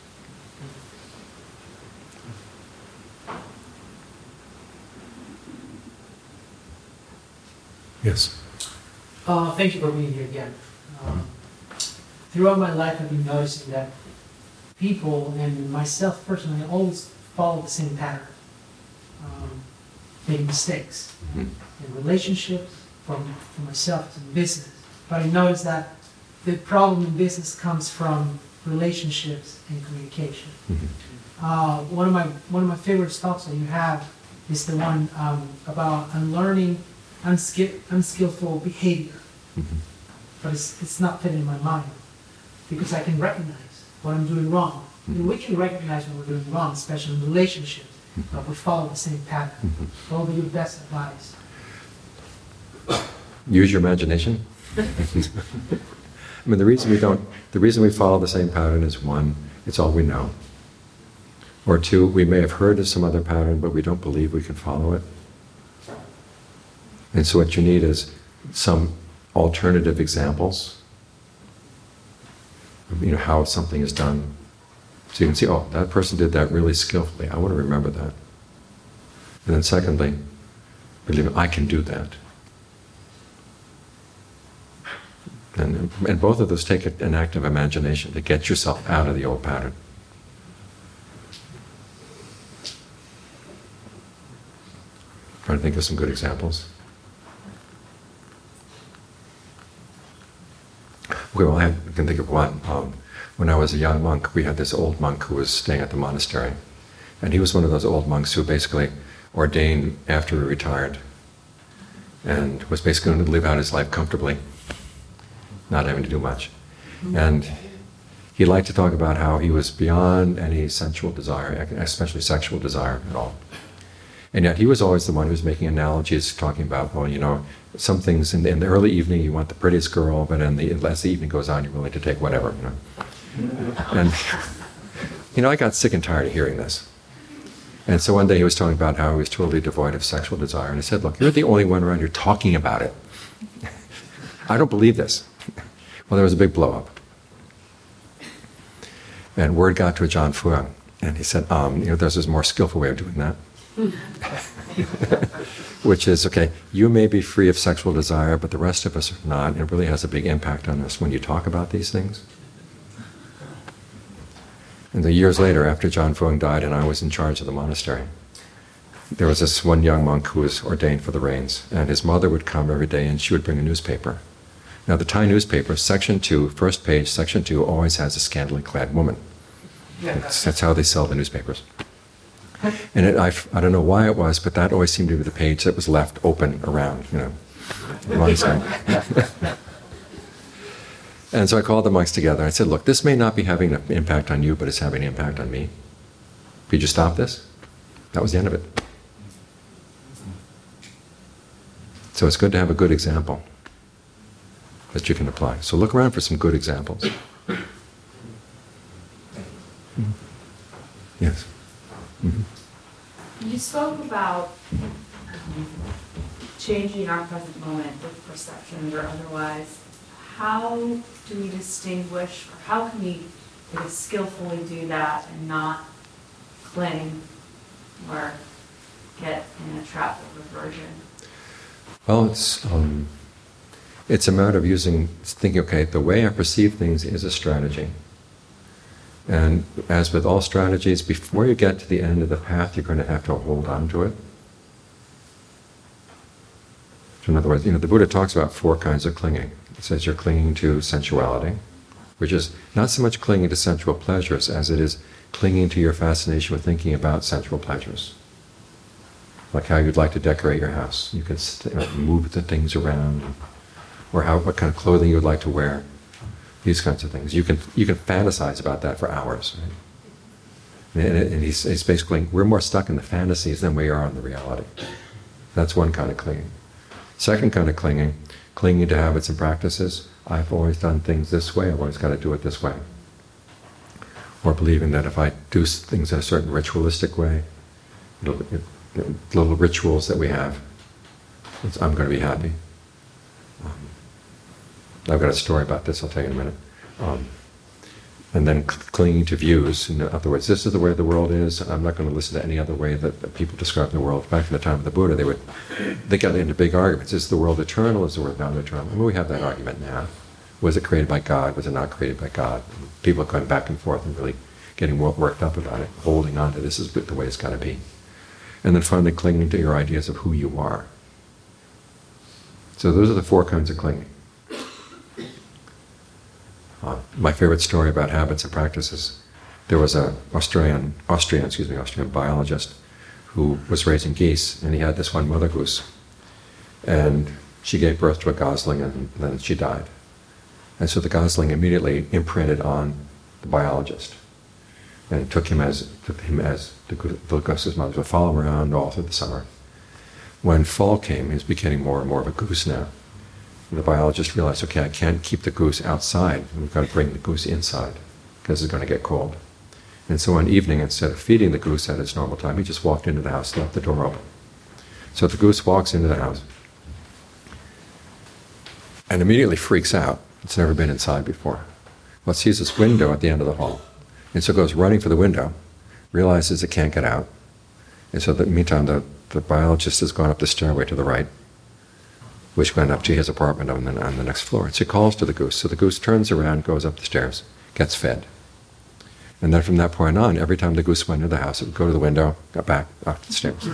Yes? Uh, thank you for being here again. Um, throughout my life, I've been noticing that people, and myself personally, always follow the same pattern. Um, making mistakes Mm-hmm. in relationships, from for myself, in business. But I notice that the problem in business comes from relationships and communication. Mm-hmm. Uh, one of my one of my favorite talks that you have is the one um, about unlearning unskill, unskillful behavior. Mm-hmm. But it's it's not fitting in my mind because I can recognize what I'm doing wrong. I mean, we can recognize when we're doing wrong, especially in relationships, but we follow the same pattern. Mm-hmm. What would be your best advice? Use your imagination. I mean, the reason we don't, the reason we follow the same pattern is one, it's all we know. Or two, we may have heard of some other pattern, but we don't believe we can follow it. And so what you need is some alternative examples of, you know, how something is done. So you can see, oh, that person did that really skillfully. I want to remember that. And then secondly, believe me, I can do that. And, and both of those take an active imagination to get yourself out of the old pattern. Trying to think of some good examples. Okay, well, I can think of one. Um, when I was a young monk, we had this old monk who was staying at the monastery. And he was one of those old monks who basically ordained after he retired and was basically going to live out his life comfortably, not having to do much. And he liked to talk about how he was beyond any sensual desire, especially sexual desire at all. And yet he was always the one who was making analogies, talking about, well, you know, some things in the, in the early evening you want the prettiest girl, but in the, as the evening goes on, you're willing to take whatever, you know. And, you know, I got sick and tired of hearing this. And so one day he was talking about how he was totally devoid of sexual desire. And I said, look, you're the only one around here talking about it. I don't believe this. Well, there was a big blow up. And word got to John Fuang. And he said, um, you know, there's this more skillful way of doing that. Which is, okay, you may be free of sexual desire, but the rest of us are not. It really has a big impact on us when you talk about these things. And the years later, after John Fuang died and I was in charge of the monastery, there was this one young monk who was ordained for the rains, and his mother would come every day and she would bring a newspaper. Now the Thai newspaper, section two, first page, section two, always has a scantily clad woman. That's, that's how they sell the newspapers. And it, I, I don't know why it was, but that always seemed to be the page that was left open around, you know, one side. And so I called the monks together. I said, look, this may not be having an impact on you, but it's having an impact on me. Could you stop this? That was the end of it. So it's good to have a good example that you can apply. So look around for some good examples. Mm-hmm. Yes. Mm-hmm. You spoke about um, changing our present moment with perceptions or otherwise. How do we distinguish, or how can we I guess, skillfully do that and not cling or get in a trap of aversion? Well, it's um, it's a matter of using, thinking, okay, the way I perceive things is a strategy. And as with all strategies, before you get to the end of the path, you're going to have to hold on to it. So in other words, you know, the Buddha talks about four kinds of clinging. It says you're clinging to sensuality, which is not so much clinging to sensual pleasures as it is clinging to your fascination with thinking about sensual pleasures. Like how you'd like to decorate your house. You could st- move the things around, or how what kind of clothing you would like to wear. These kinds of things. You can you can fantasize about that for hours. Right? And, and he's, he's basically, we're more stuck in the fantasies than we are in the reality. That's one kind of clinging. Second kind of clinging, clinging to habits and practices. I've always done things this way, I've always got to do it this way. Or believing that if I do things in a certain ritualistic way, it'll, it, it, little rituals that we have, it's, I'm going to be happy. Um, I've got a story about this, I'll tell you in a minute. Um, and then clinging to views. In other words, this is the way the world is. I'm not going to listen to any other way that, that people describe the world. Back in the time of the Buddha, they would they got into big arguments. Is the world eternal? Is the world not eternal? I mean, we have that argument now. Was it created by God? Was it not created by God? People are going back and forth and really getting worked up about it, holding on to this is the way it's got to be. And then finally clinging to your ideas of who you are. So those are the four kinds of clinging. Uh, my favorite story about habits and practices, there was a Australian, Austrian, excuse me, Austrian biologist who was raising geese, and he had this one mother goose. And she gave birth to a gosling, and then she died. And so the gosling immediately imprinted on the biologist. And it took him as, took him as the, the goose's mother would follow him around all through the summer. When fall came, he was becoming more and more of a goose now. And the biologist realized, okay, I can't keep the goose outside. We've got to bring the goose inside because it's going to get cold. And so one evening, instead of feeding the goose at its normal time, he just walked into the house, left the door open. So the goose walks into the house and immediately freaks out. It's never been inside before. Well, it sees this window at the end of the hall. And so it goes running for the window, realizes it can't get out. And so in the meantime, the, the biologist has gone up the stairway to the right, which went up to his apartment on the, on the next floor. And she calls to the goose. So the goose turns around, goes up the stairs, gets fed. And then from that point on, every time the goose went into the house, it would go to the window, go back up the stairs.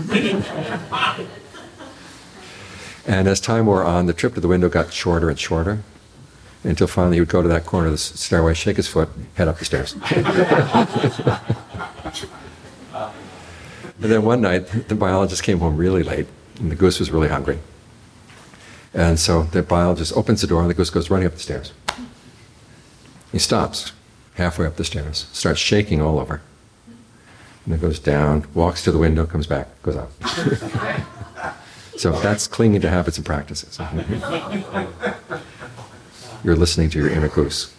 And as time wore on, the trip to the window got shorter and shorter, until finally he would go to that corner of the stairway, shake his foot, head up the stairs. And then one night, the biologist came home really late, and the goose was really hungry. And so the biologist opens the door, and the goose goes running up the stairs. He stops halfway up the stairs, starts shaking all over. And then goes down, walks to the window, comes back, goes up. So that's clinging to habits and practices. You're listening to your inner goose.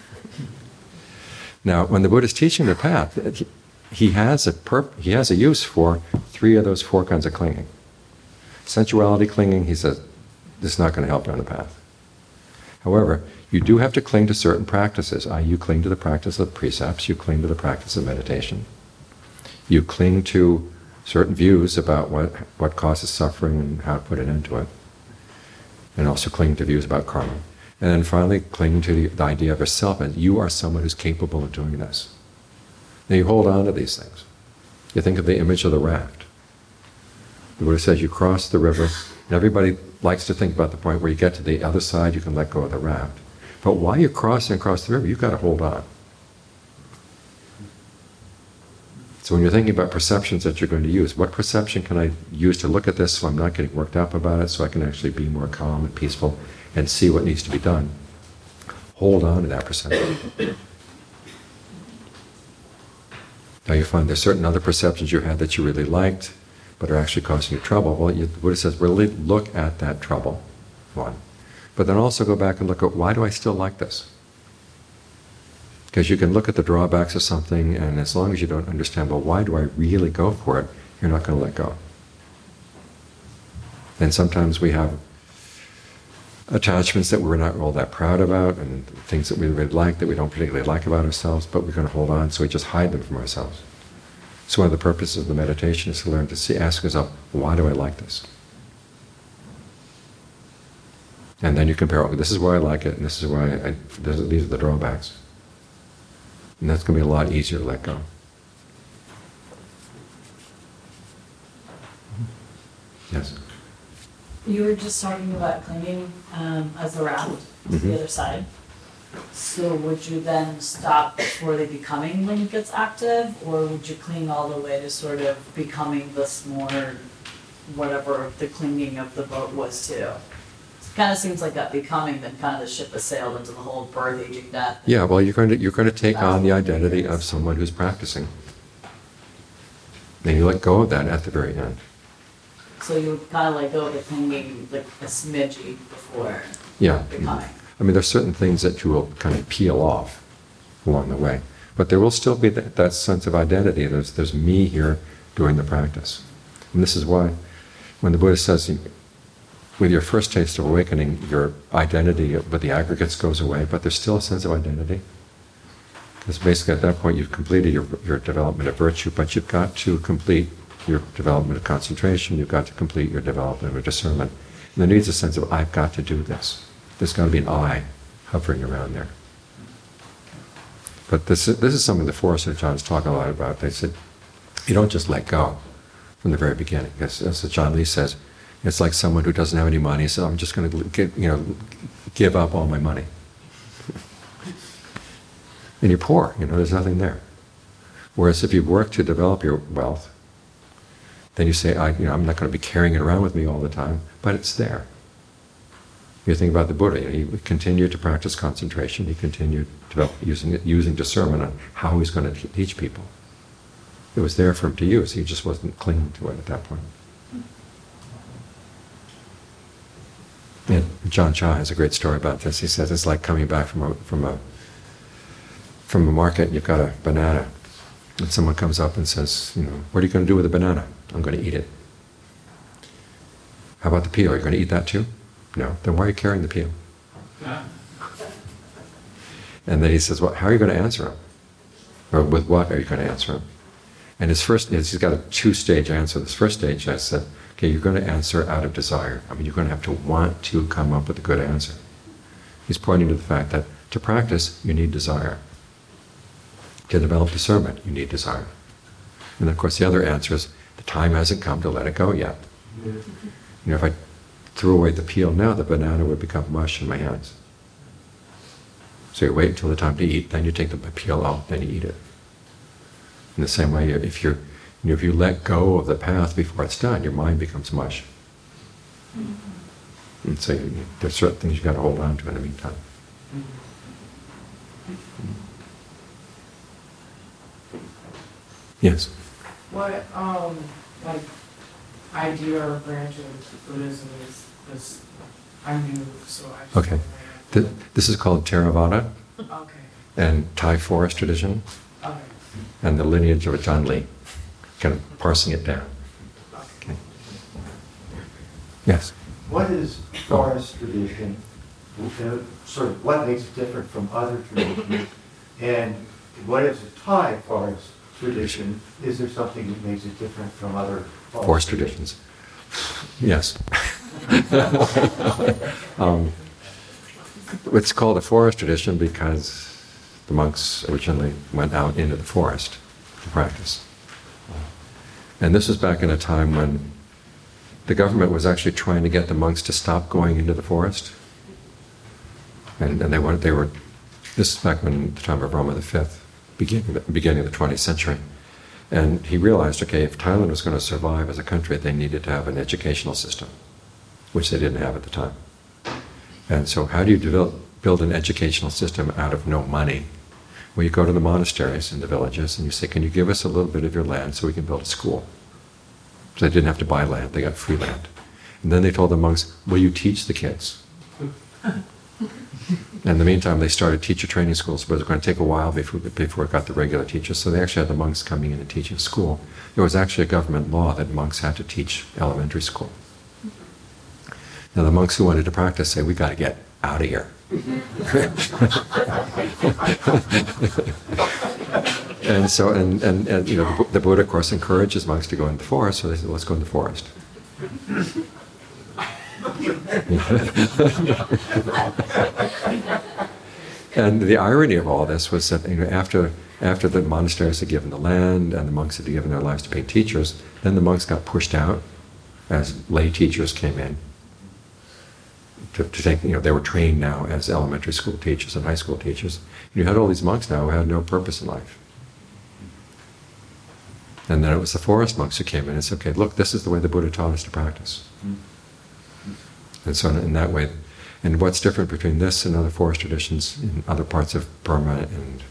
Now, when the Buddha is teaching the path, he has a perp- he has a use for three of those four kinds of clinging. Sensuality clinging, he says, this is not going to help you on the path. However, you do have to cling to certain practices. Uh, you cling to the practice of precepts, you cling to the practice of meditation. You cling to certain views about what, what causes suffering and how to put an end to it. And also cling to views about karma. And then finally cling to the, the idea of yourself, and you are someone who's capable of doing this. Now you hold on to these things. You think of the image of the raft. The Buddha says you cross the river, and everybody likes to think about the point where you get to the other side, you can let go of the raft. But while you're crossing across the river, you've got to hold on. So when you're thinking about perceptions that you're going to use, what perception can I use to look at this so I'm not getting worked up about it, so I can actually be more calm and peaceful and see what needs to be done? Hold on to that perception. Now you find there's certain other perceptions you had that you really liked, but are actually causing you trouble. Well, you, the Buddha says, really look at that trouble, one. But then also go back and look at, why do I still like this? Because you can look at the drawbacks of something, and as long as you don't understand, well, why do I really go for it, you're not going to let go. And sometimes we have attachments that we're not all that proud about, and things that we really like that we don't particularly like about ourselves, but we're going to hold on, so we just hide them from ourselves. So one of the purposes of the meditation is to learn to see, ask yourself, why do I like this? And then you compare, oh, this is why I like it, and this is why I, this, these are the drawbacks. And that's going to be a lot easier to let go. Yes? You were just talking about clinging um, as a raft to Mhm. the other side. So would you then stop before the becoming link gets active, or would you cling all the way to sort of becoming this more, whatever the clinging of the boat was to? It kind of seems like that becoming, then kind of the ship has sailed into the whole birth, aging, death. Yeah, well, you're going to you're going to take on the identity of someone who's practicing. And you let go of that at the very end. So you would kind of let go of the clinging, like a smidgy before Yeah. becoming. I mean, there's certain things that you will kind of peel off along the way. But there will still be that, that sense of identity. There's, there's me here doing the practice. And this is why, when the Buddha says, with your first taste of awakening, your identity with the aggregates goes away, but there's still a sense of identity. Because basically at that point you've completed your, your development of virtue, but you've got to complete your development of concentration, you've got to complete your development of discernment. And there needs a sense of, I've got to do this. There's got to be an I hovering around there. But this is, this is something the Forest Ajahns talk a lot about. They said, you don't just let go from the very beginning. As, as Ajahn Lee says, it's like someone who doesn't have any money, so I'm just going to give, you know, give up all my money. And you're poor, you know, there's nothing there. Whereas if you work to develop your wealth, then you say, I, you know, I'm not going to be carrying it around with me all the time, but it's there. You think about the Buddha, you know, he continued to practice concentration, he continued to develop using, using discernment on how he's going to teach people. It was there for him to use, he just wasn't clinging to it at that point. And John Cha has a great story about this. He says it's like coming back from a, from a, from a market, and you've got a banana, and someone comes up and says, you know, what are you going to do with the banana? I'm going to eat it. How about the peel? Are you going to eat that too? No. Then why are you carrying the peel? And then he says, well, how are you going to answer him? Or with what are you going to answer him? And his first, he's got a two-stage answer. This first stage, I said, okay, you're going to answer out of desire. I mean, you're going to have to want to come up with a good answer. He's pointing to the fact that to practice, you need desire. To develop discernment, you need desire. And then, of course, the other answer is, the time hasn't come to let it go yet. You know, if I threw away the peel now, the banana would become mush in my hands. So you wait until the time to eat, then you take the peel out, then you eat it. In the same way, if you're You know, if you let go of the path before it's done, your mind becomes mush. And so you, there's certain things you've got to hold on to in the meantime. Yes? What, um, like, idea or branch of Buddhism is this? I'm new, so I just. Okay. Th- This is called Theravada Okay, and Thai forest tradition okay, and the lineage of Ajahn Lee. Kind of parsing it down. okay. Okay. Yes? What is forest tradition? Uh, Sort of, what makes it different from other traditions? And what is a Thai forest tradition? Is there something that makes it different from other forest, Forest traditions. Yes. um, it's called a forest tradition because the monks originally went out into the forest to practice. And this was back in a time when the government was actually trying to get the monks to stop going into the forest. And, and they wanted, they were, this is back when the time of Rama the Fifth, beginning, beginning of the twentieth century. And he realized, okay, if Thailand was going to survive as a country, they needed to have an educational system, which they didn't have at the time. And so how do you develop, build an educational system out of no money? Well, you go to the monasteries in the villages and you say, can you give us a little bit of your land so we can build a school? So they didn't have to buy land, they got free land. And then they told the monks, will you teach the kids? And in the meantime, they started teacher training schools, but it was going to take a while before, before it got the regular teachers. So they actually had the monks coming in and teaching school. There was actually a government law that monks had to teach elementary school. Now the monks who wanted to practice say, we got to get out of here. And so, and, and, and you know, the, the Buddha, of course, encourages monks to go into the forest, so they said, let's go in the forest. And the irony of all this was that, you know, after, after the monasteries had given the land and the monks had given their lives to be teachers, then the monks got pushed out as lay teachers came in. To, to take, you know, they were trained now as elementary school teachers and high school teachers. You had all these monks now who had no purpose in life. And then it was the forest monks who came in and said, okay, look, this is the way the Buddha taught us to practice. And so in that way, and what's different between this and other forest traditions in other parts of Burma, and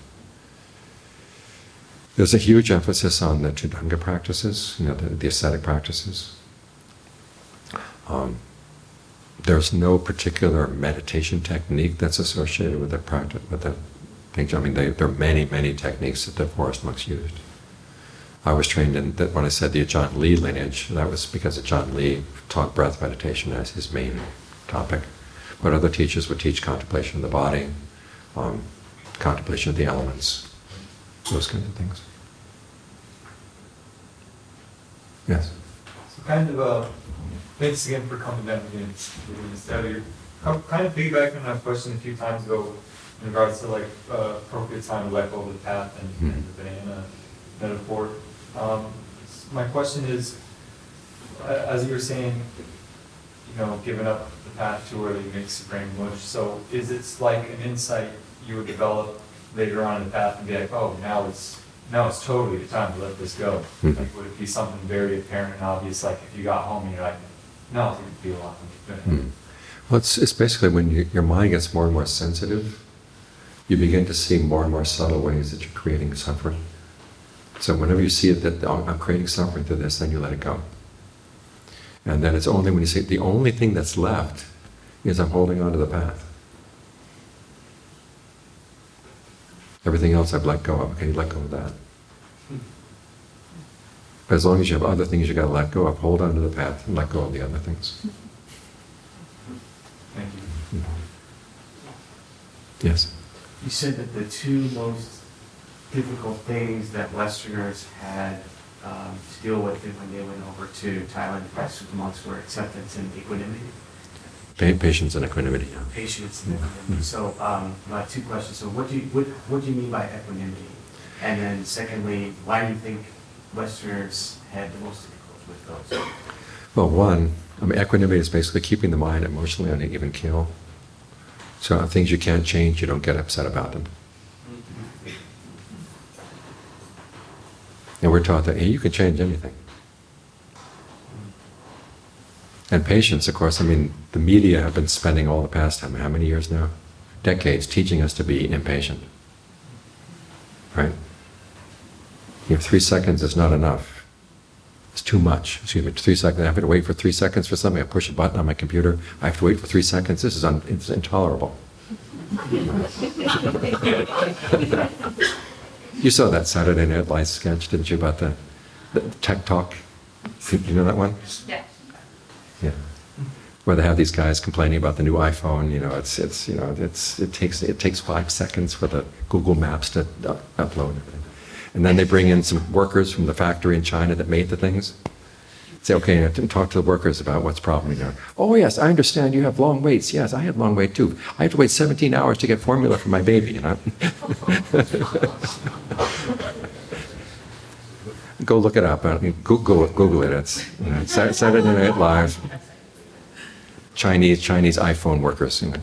there's a huge emphasis on the Chudanga practices, you know, the, the ascetic practices. Um, there's no particular meditation technique that's associated with the practice, with the things. I mean, they, there are many, many techniques that the forest monks used. I was trained in that when I said the Ajahn Lee lineage, that was because Ajahn Lee taught breath meditation as his main topic. But other teachers would teach contemplation of the body, um, contemplation of the elements, those kinds of things. Yes? So kind of, uh, thanks again for coming down again. Instead of your, kind of piggybacking on that question a few times ago in regards to like uh, appropriate time to let go of the path and, Mm-hmm. and the banana metaphor. Um, my question is, uh, as you were saying, you know, giving up the path too early makes the brain mush. So is it like an insight you would develop later on in the path and be like, oh, now it's now it's totally the time to let this go? Mhm. Like, would it be something very apparent and obvious, like if you got home and you're like, no, it would be a lot. Hmm. Well, it's, it's basically when you, your mind gets more and more sensitive, you begin to see more and more subtle ways that you're creating suffering. So whenever you see it that oh, I'm creating suffering through this, then you let it go. And then it's only when you see the only thing that's left is I'm holding on to the path. Everything else I've let go of. Okay, let go of that. But as long as you have other things you got to let go of, hold on to the path and let go of the other things. Thank you. Yes. You said that the two most difficult things that Westerners had um, to deal with when they went over to Thailand to practice with the monks were acceptance and equanimity. Pa- patience and equanimity. Yeah. Patience and equanimity. So um, I have two questions. So what do you what, what do you mean by equanimity? And then secondly, why do you think Westerners had the most difficulty with those? Well, one, I mean, equanimity is basically keeping the mind emotionally on an even keel. So things you can't change, you don't get upset about them. And we're taught that, hey, you can change anything. And patience, of course, I mean, the media have been spending all the past, how many years now? Decades teaching us to be impatient. Right? You know, three seconds is not enough. It's too much. Excuse me, three seconds. I have to wait for three seconds for something. I push a button on my computer. I have to wait for three seconds. This is un- it's intolerable. You saw that Saturday Night Live sketch, didn't you, about the, the tech talk? You know that one? Yeah. Yeah. Where they have these guys complaining about the new iPhone. You know, it's it's you know it's it takes it takes five seconds for the Google Maps to uh, upload everything, and then they bring in some workers from the factory in China that made the things. Say, okay, I didn't talk to the workers about what's problem here. Oh yes, I understand you have long waits. Yes, I had long wait too. I have to wait seventeen hours to get formula for my baby. You know. Go look it up. Uh, Google it. Google it. It's you know, Saturday Night Live. Chinese Chinese iPhone workers. You know.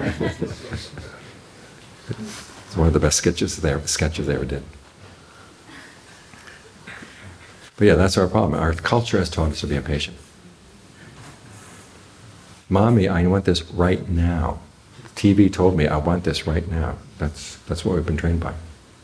It's one of the best sketches they ever, sketches they ever did. But yeah, that's our problem. Our culture has taught us to be impatient. Mommy, I want this right now. T V told me I want this right now. That's that's what we've been trained by.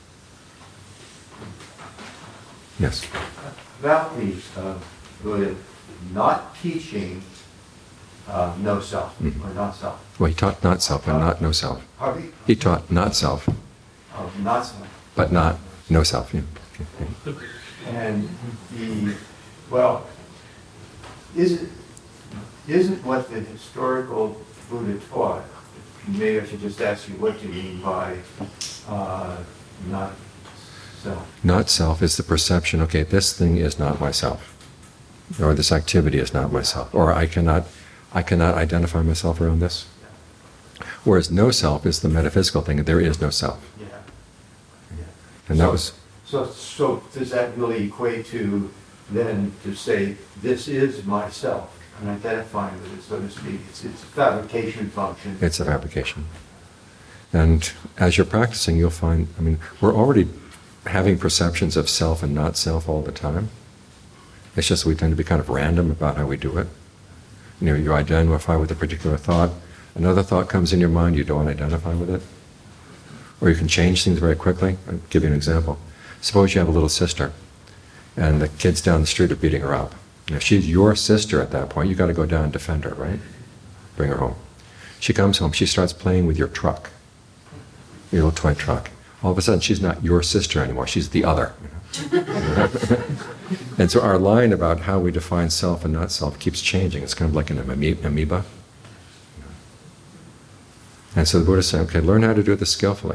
Yes. About the uh, Buddha not teaching uh, no self, Mhm. or not self. Well, he taught not self and not no self. Harvey? He taught not self, Uh, not self. but not no self. Yeah. Okay. And the, well, isn't, isn't what the historical Buddha taught, maybe I should just ask you, what do you mean by uh, not self? Not self is the perception, okay, this thing is not myself, or this activity is not myself, or I cannot, I cannot identify myself around this. Whereas no self is the metaphysical thing, there is no self. Yeah. And that So- was, So, so does that really equate to then to say, this is myself, and identifying with it, so to speak? It's, it's a fabrication function. it's a fabrication. And as you're practicing, you'll find, I mean, we're already having perceptions of self and not self all the time. It's just we tend to be kind of random about how we do it. You know, you identify with a particular thought, another thought comes in your mind, you don't identify with it. Or you can change things very quickly. I'll give you an example. Suppose you have a little sister, and the kids down the street are beating her up. If she's your sister at that point, you got to go down and defend her, right? Bring her home. She comes home, she starts playing with your truck, your little toy truck. All of a sudden, she's not your sister anymore, she's the other. And so our line about how we define self and not self keeps changing. It's kind of like an ame- amoeba. And so the Buddha said, okay, learn how to do this skillfully.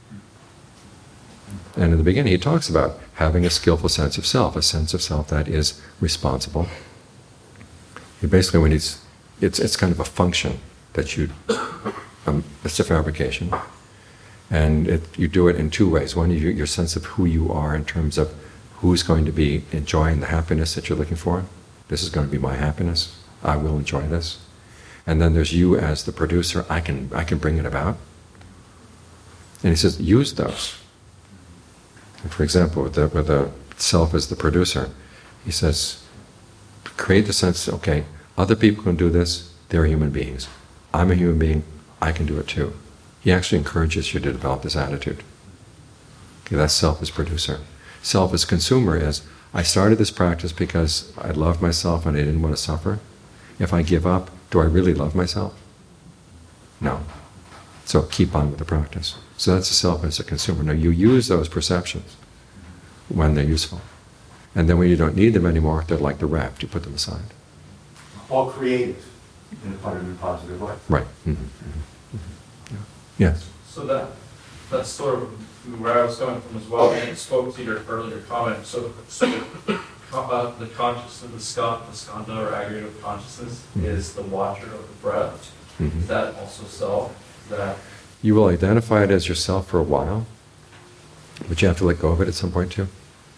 And in the beginning, he talks about having a skillful sense of self, a sense of self that is responsible. He basically, when he's, it's it's kind of a function that you, um, it's a fabrication, and it, you do it in two ways. One, you, your sense of who you are in terms of who's going to be enjoying the happiness that you're looking for. This is going to be my happiness. I will enjoy this. And then there's you as the producer. I can I can bring it about. And he says, use those. For example, with the, with the self as the producer, he says, create the sense, okay, other people can do this, they're human beings. I'm a human being, I can do it too. He actually encourages you to develop this attitude. Okay, that's self as producer. Self as consumer is, I started this practice because I love myself and I didn't want to suffer. If I give up, do I really love myself? No. So keep on with the practice. So that's the self as a consumer. Now you use those perceptions when they're useful. And then when you don't need them anymore, they're like the raft, you put them aside. All creative in a fundamentally positive way. Right. Mm-hmm. Mm-hmm. Mm-hmm. Yes. So that, that's sort of where I was coming from as well, and it spoke to your earlier comment. So, so uh, the consciousness, the skanda, the skanda or aggregate of consciousness Mhm. is the watcher of the breath. Mhm. Is that also self? Is that You will identify it as yourself for a while, but you have to let go of it at some point too.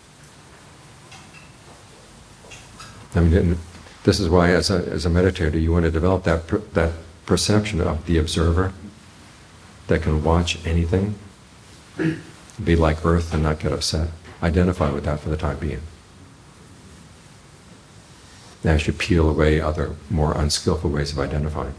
I mean, this is why as a, as a meditator you want to develop that, per, that perception of the observer that can watch anything, be like earth and not get upset. identify with that for the time being. As you peel away other more unskillful ways of identifying.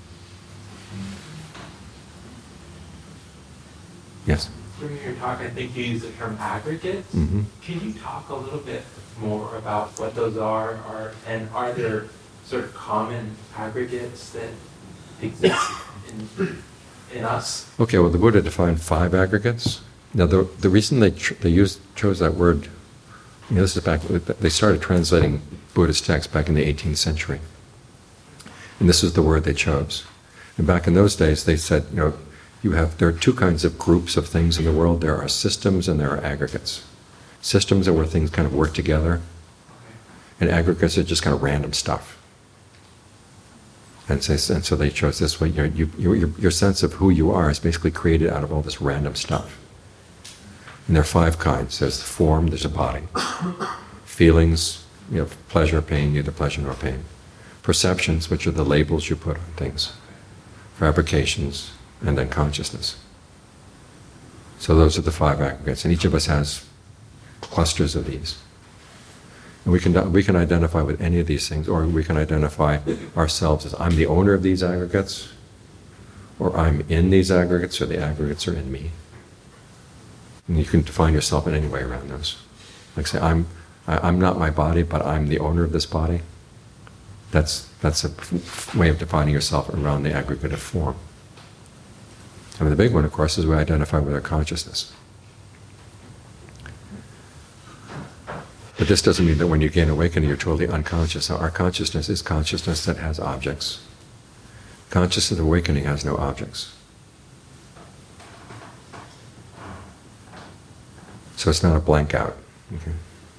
Yes? During your talk, I think you used the term aggregates. Mm-hmm. Can you talk a little bit more about what those are, are and are there sort of common aggregates that exist in, in us? Okay, well, the Buddha defined five aggregates. Now, the, the reason they, tr- they used, chose that word, you know, this is back, they started translating Buddhist texts back in the eighteenth century. And this was the word they chose. And back in those days, they said, you know, you have, there are two kinds of groups of things in the world. There are systems and there are aggregates. Systems are where things kind of work together, and aggregates are just kind of random stuff. And so, and so they chose this way. Your, you, your, your sense of who you are is basically created out of all this random stuff. And there are five kinds. There's the form, there's a body. Feelings, you know, pleasure, pain, neither pleasure nor pain. Perceptions, which are the labels you put on things. Fabrications, and then consciousness. So those are the five aggregates, and each of us has clusters of these. And we can, we can identify with any of these things, or we can identify ourselves as I'm the owner of these aggregates, or I'm in these aggregates, or the aggregates are in me. And you can define yourself in any way around those. Like say, I'm, I, I'm not my body, but I'm the owner of this body. That's, that's a f- way of defining yourself around the aggregate of form. I mean, the big one, of course, is we identify with our consciousness. But this doesn't mean that when you gain awakening, you're totally unconscious. Now, our consciousness is consciousness that has objects. Consciousness of awakening has no objects. So it's not a blank out. Okay.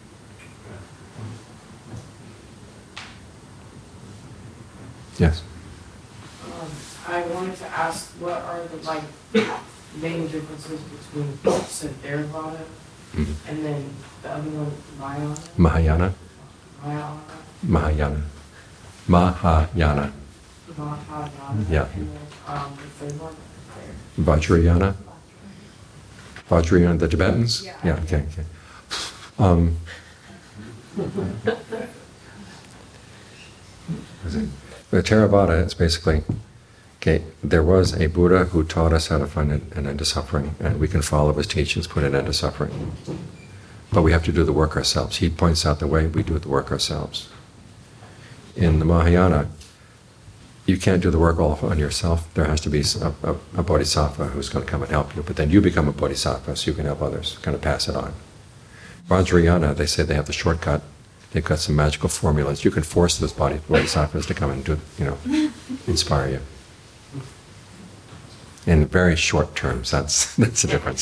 Yes? Um, I wanted to ask, what are the like main differences between books and Theravada, Mm-hmm. and then the other one, Mahayana? Mahayana. Mahayana. Mahayana. Mahayana. Mahayana. Yeah. And then, um, the third one, there. Vajrayana. Vajrayana, the Tibetans? Yeah. Yeah, okay, okay. Um, the Theravada is basically, okay, there was a Buddha who taught us how to find an, an end to suffering, and we can follow his teachings, put an end to suffering. But we have to do the work ourselves. He points out the way, we do the work ourselves. In the Mahayana, you can't do the work all on yourself. There has to be a, a, a bodhisattva who's going to come and help you, but then you become a bodhisattva so you can help others, kind of pass it on. Vajrayana, they say they have the shortcut. They've got some magical formulas. You can force those body bodhisattvas to come and do, you know, inspire you. In very short terms, that's that's the difference.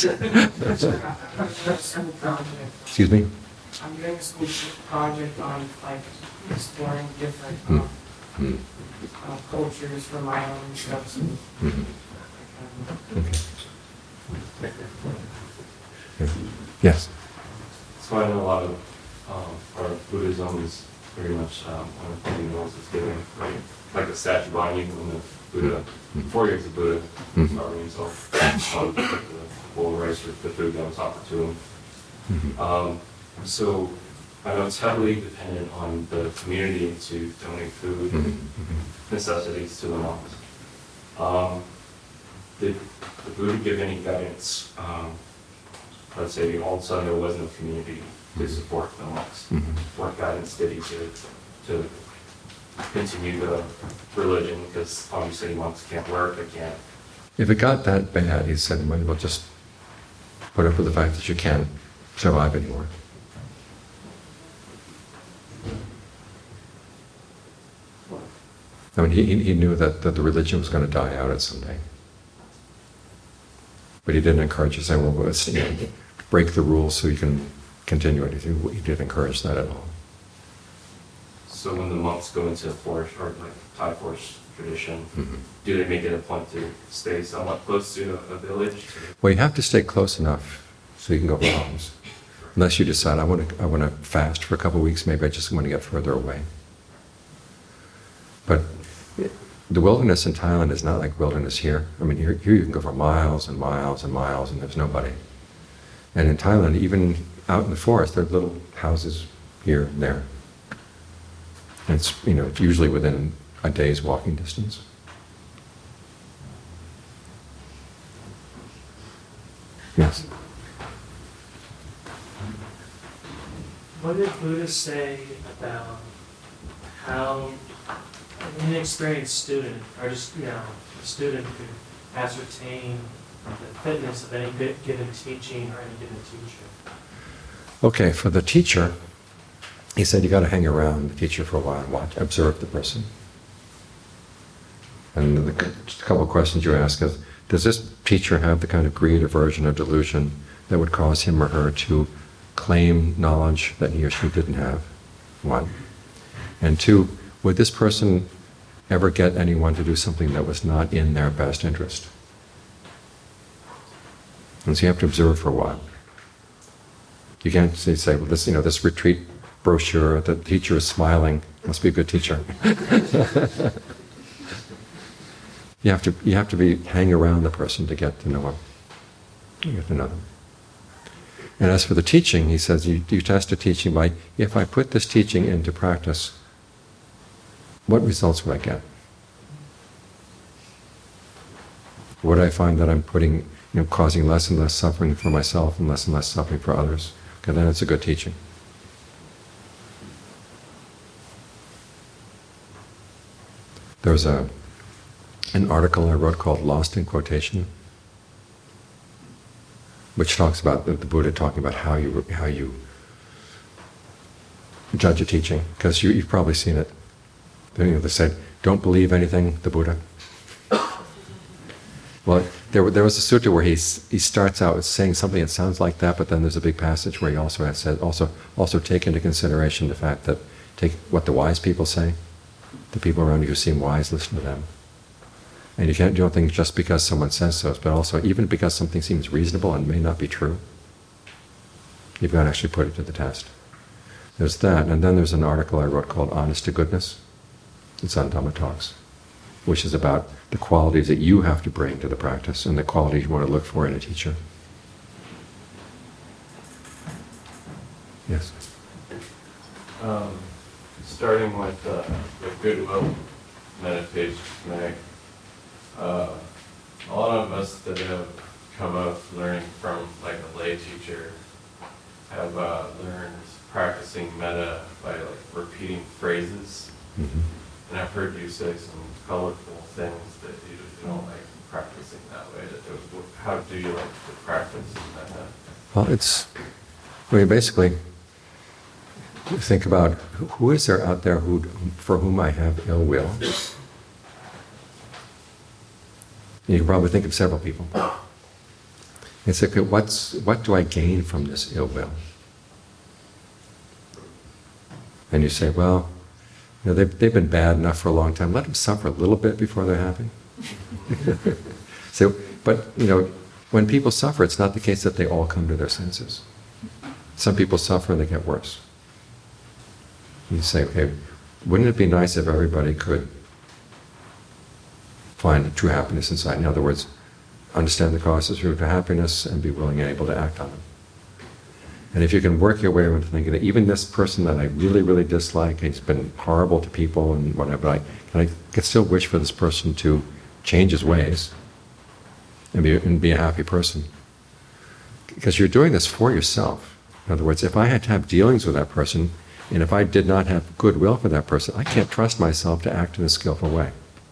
Excuse me? I'm doing a school project on like exploring different Hmm. um, Hmm. uh, cultures for my own stuff. So, Mhm. um, Okay. Okay. Yes. So I know a lot of um, our Buddhism is very much um, on the fundamentals it's giving, right? Like the statue behind you when the Buddha, before he was the Buddha, Mhm. starving himself, um, the bowl of rice with the food that was offered to him. Mhm. Um, so I know it's heavily dependent on the community to donate food Mhm. and Mhm. necessities to the monks. Um, did the Buddha give any guidance? Um, let's say all of a sudden there was no community to support the monks. Mhm. What guidance did he give to continue the religion? Because obviously monks can't work, they can't. If it got that bad, he said, might as well just put up with the fact that you can't survive anymore. I mean, he, he knew that, that the religion was going to die out at some day. But he didn't encourage you to say, well, let's, you know, break the rules so you can continue it. He, he didn't encourage that at all. So when the monks go into a forest, or like Thai forest tradition, Mhm. do they make it a point to stay somewhat close to a, a village? Well, you have to stay close enough so you can go for alms. Unless you decide, I want to, I want to fast for a couple of weeks, maybe I just want to get further away. But the wilderness in Thailand is not like wilderness here. I mean, here, here you can go for miles and miles and miles and there's nobody. And in Thailand, even out in the forest, there are little houses here and there. And it's, you know, it's usually within a day's walking distance. Yes. What did Buddha say about how an inexperienced student, or just, you know, a student could ascertain the fitness of any gi- given teaching or any given teacher? Okay, for the teacher, he said you got to hang around the teacher for a while and watch, observe the person. And the c- couple of questions you ask is, does this teacher have the kind of greed, aversion, or delusion that would cause him or her to claim knowledge that he or she didn't have? One. And two, would this person ever get anyone to do something that was not in their best interest? And so you have to observe for a while. You can't say, say, well, this, you know, this retreat brochure, the teacher is smiling, must be a good teacher. You have to, you have to be, hang around the person to get to know him. You get to know them. And as for the teaching, he says, you, you test a teaching by, if I put this teaching into practice, what results would I get? Would I find that I'm putting, you know, causing less and less suffering for myself and less and less suffering for others? Okay, then it's a good teaching. There's a an article I wrote called Lost in Quotation, which talks about the, the Buddha talking about how you how you judge a teaching, because you, you've probably seen it. You know, they said, "Don't believe anything the Buddha." Well, there there was a sutta where he he starts out with saying something that sounds like that, but then there's a big passage where he also has said also also take into consideration the fact that take what the wise people say, the people around you who seem wise, listen to them. And you can't do things just because someone says so, but also even because something seems reasonable and may not be true. You've got to actually put it to the test. There's that, and then there's an article I wrote called Honest to Goodness. It's on Dhamma Talks, which is about the qualities that you have to bring to the practice and the qualities you want to look for in a teacher. Yes? Um, starting with uh, the goodwill meditation tonight, uh, a lot of us that have come up learning from like a lay teacher have uh, learned practicing metta by like repeating phrases. Mm-hmm. And I've heard you say some colorful things that you, you don't like practicing that way. That, how do you like to practice metta? Well, it's, I mean, basically, think about who is there out there who, for whom I have ill will. You can probably think of several people. It's like, what's, what do I gain from this ill will? And you say, well, you know, they've, they've been bad enough for a long time. Let them suffer a little bit before they're happy. So, but, you know, when people suffer, it's not the case that they all come to their senses. Some people suffer and they get worse. You say, okay, wouldn't it be nice if everybody could find true happiness inside? In other words, understand the causes of true happiness and be willing and able to act on them. And if you can work your way into thinking that even this person that I really, really dislike, he's been horrible to people and whatever, but I, can I can still wish for this person to change his ways and be, and be a happy person. Because you're doing this for yourself. In other words, if I had to have dealings with that person, and if I did not have goodwill for that person, I can't trust myself to act in a skillful way.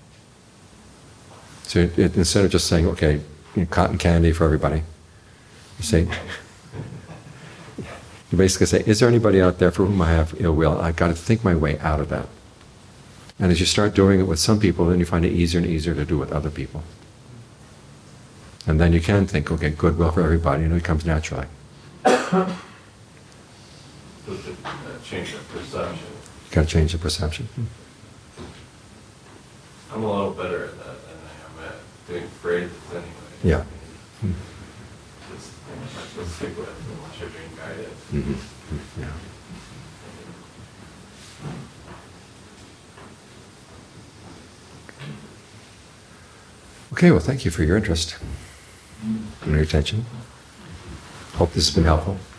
So it, it, instead of just saying, okay, you know, cotton candy for everybody, you say, you basically say, is there anybody out there for whom I have ill will? I've got to think my way out of that. And as you start doing it with some people, then you find it easier and easier to do with other people. And then you can think, okay, goodwill for everybody, and it comes naturally. So to uh, change the perception. You've got to change the perception. I'm a little better at that than I am at doing phrases anyway. Yeah. Just, I'm supposed to stick with what you're being guided. Mm-hmm. Yeah. Okay, well, thank you for your interest and your attention. Hope this has been helpful.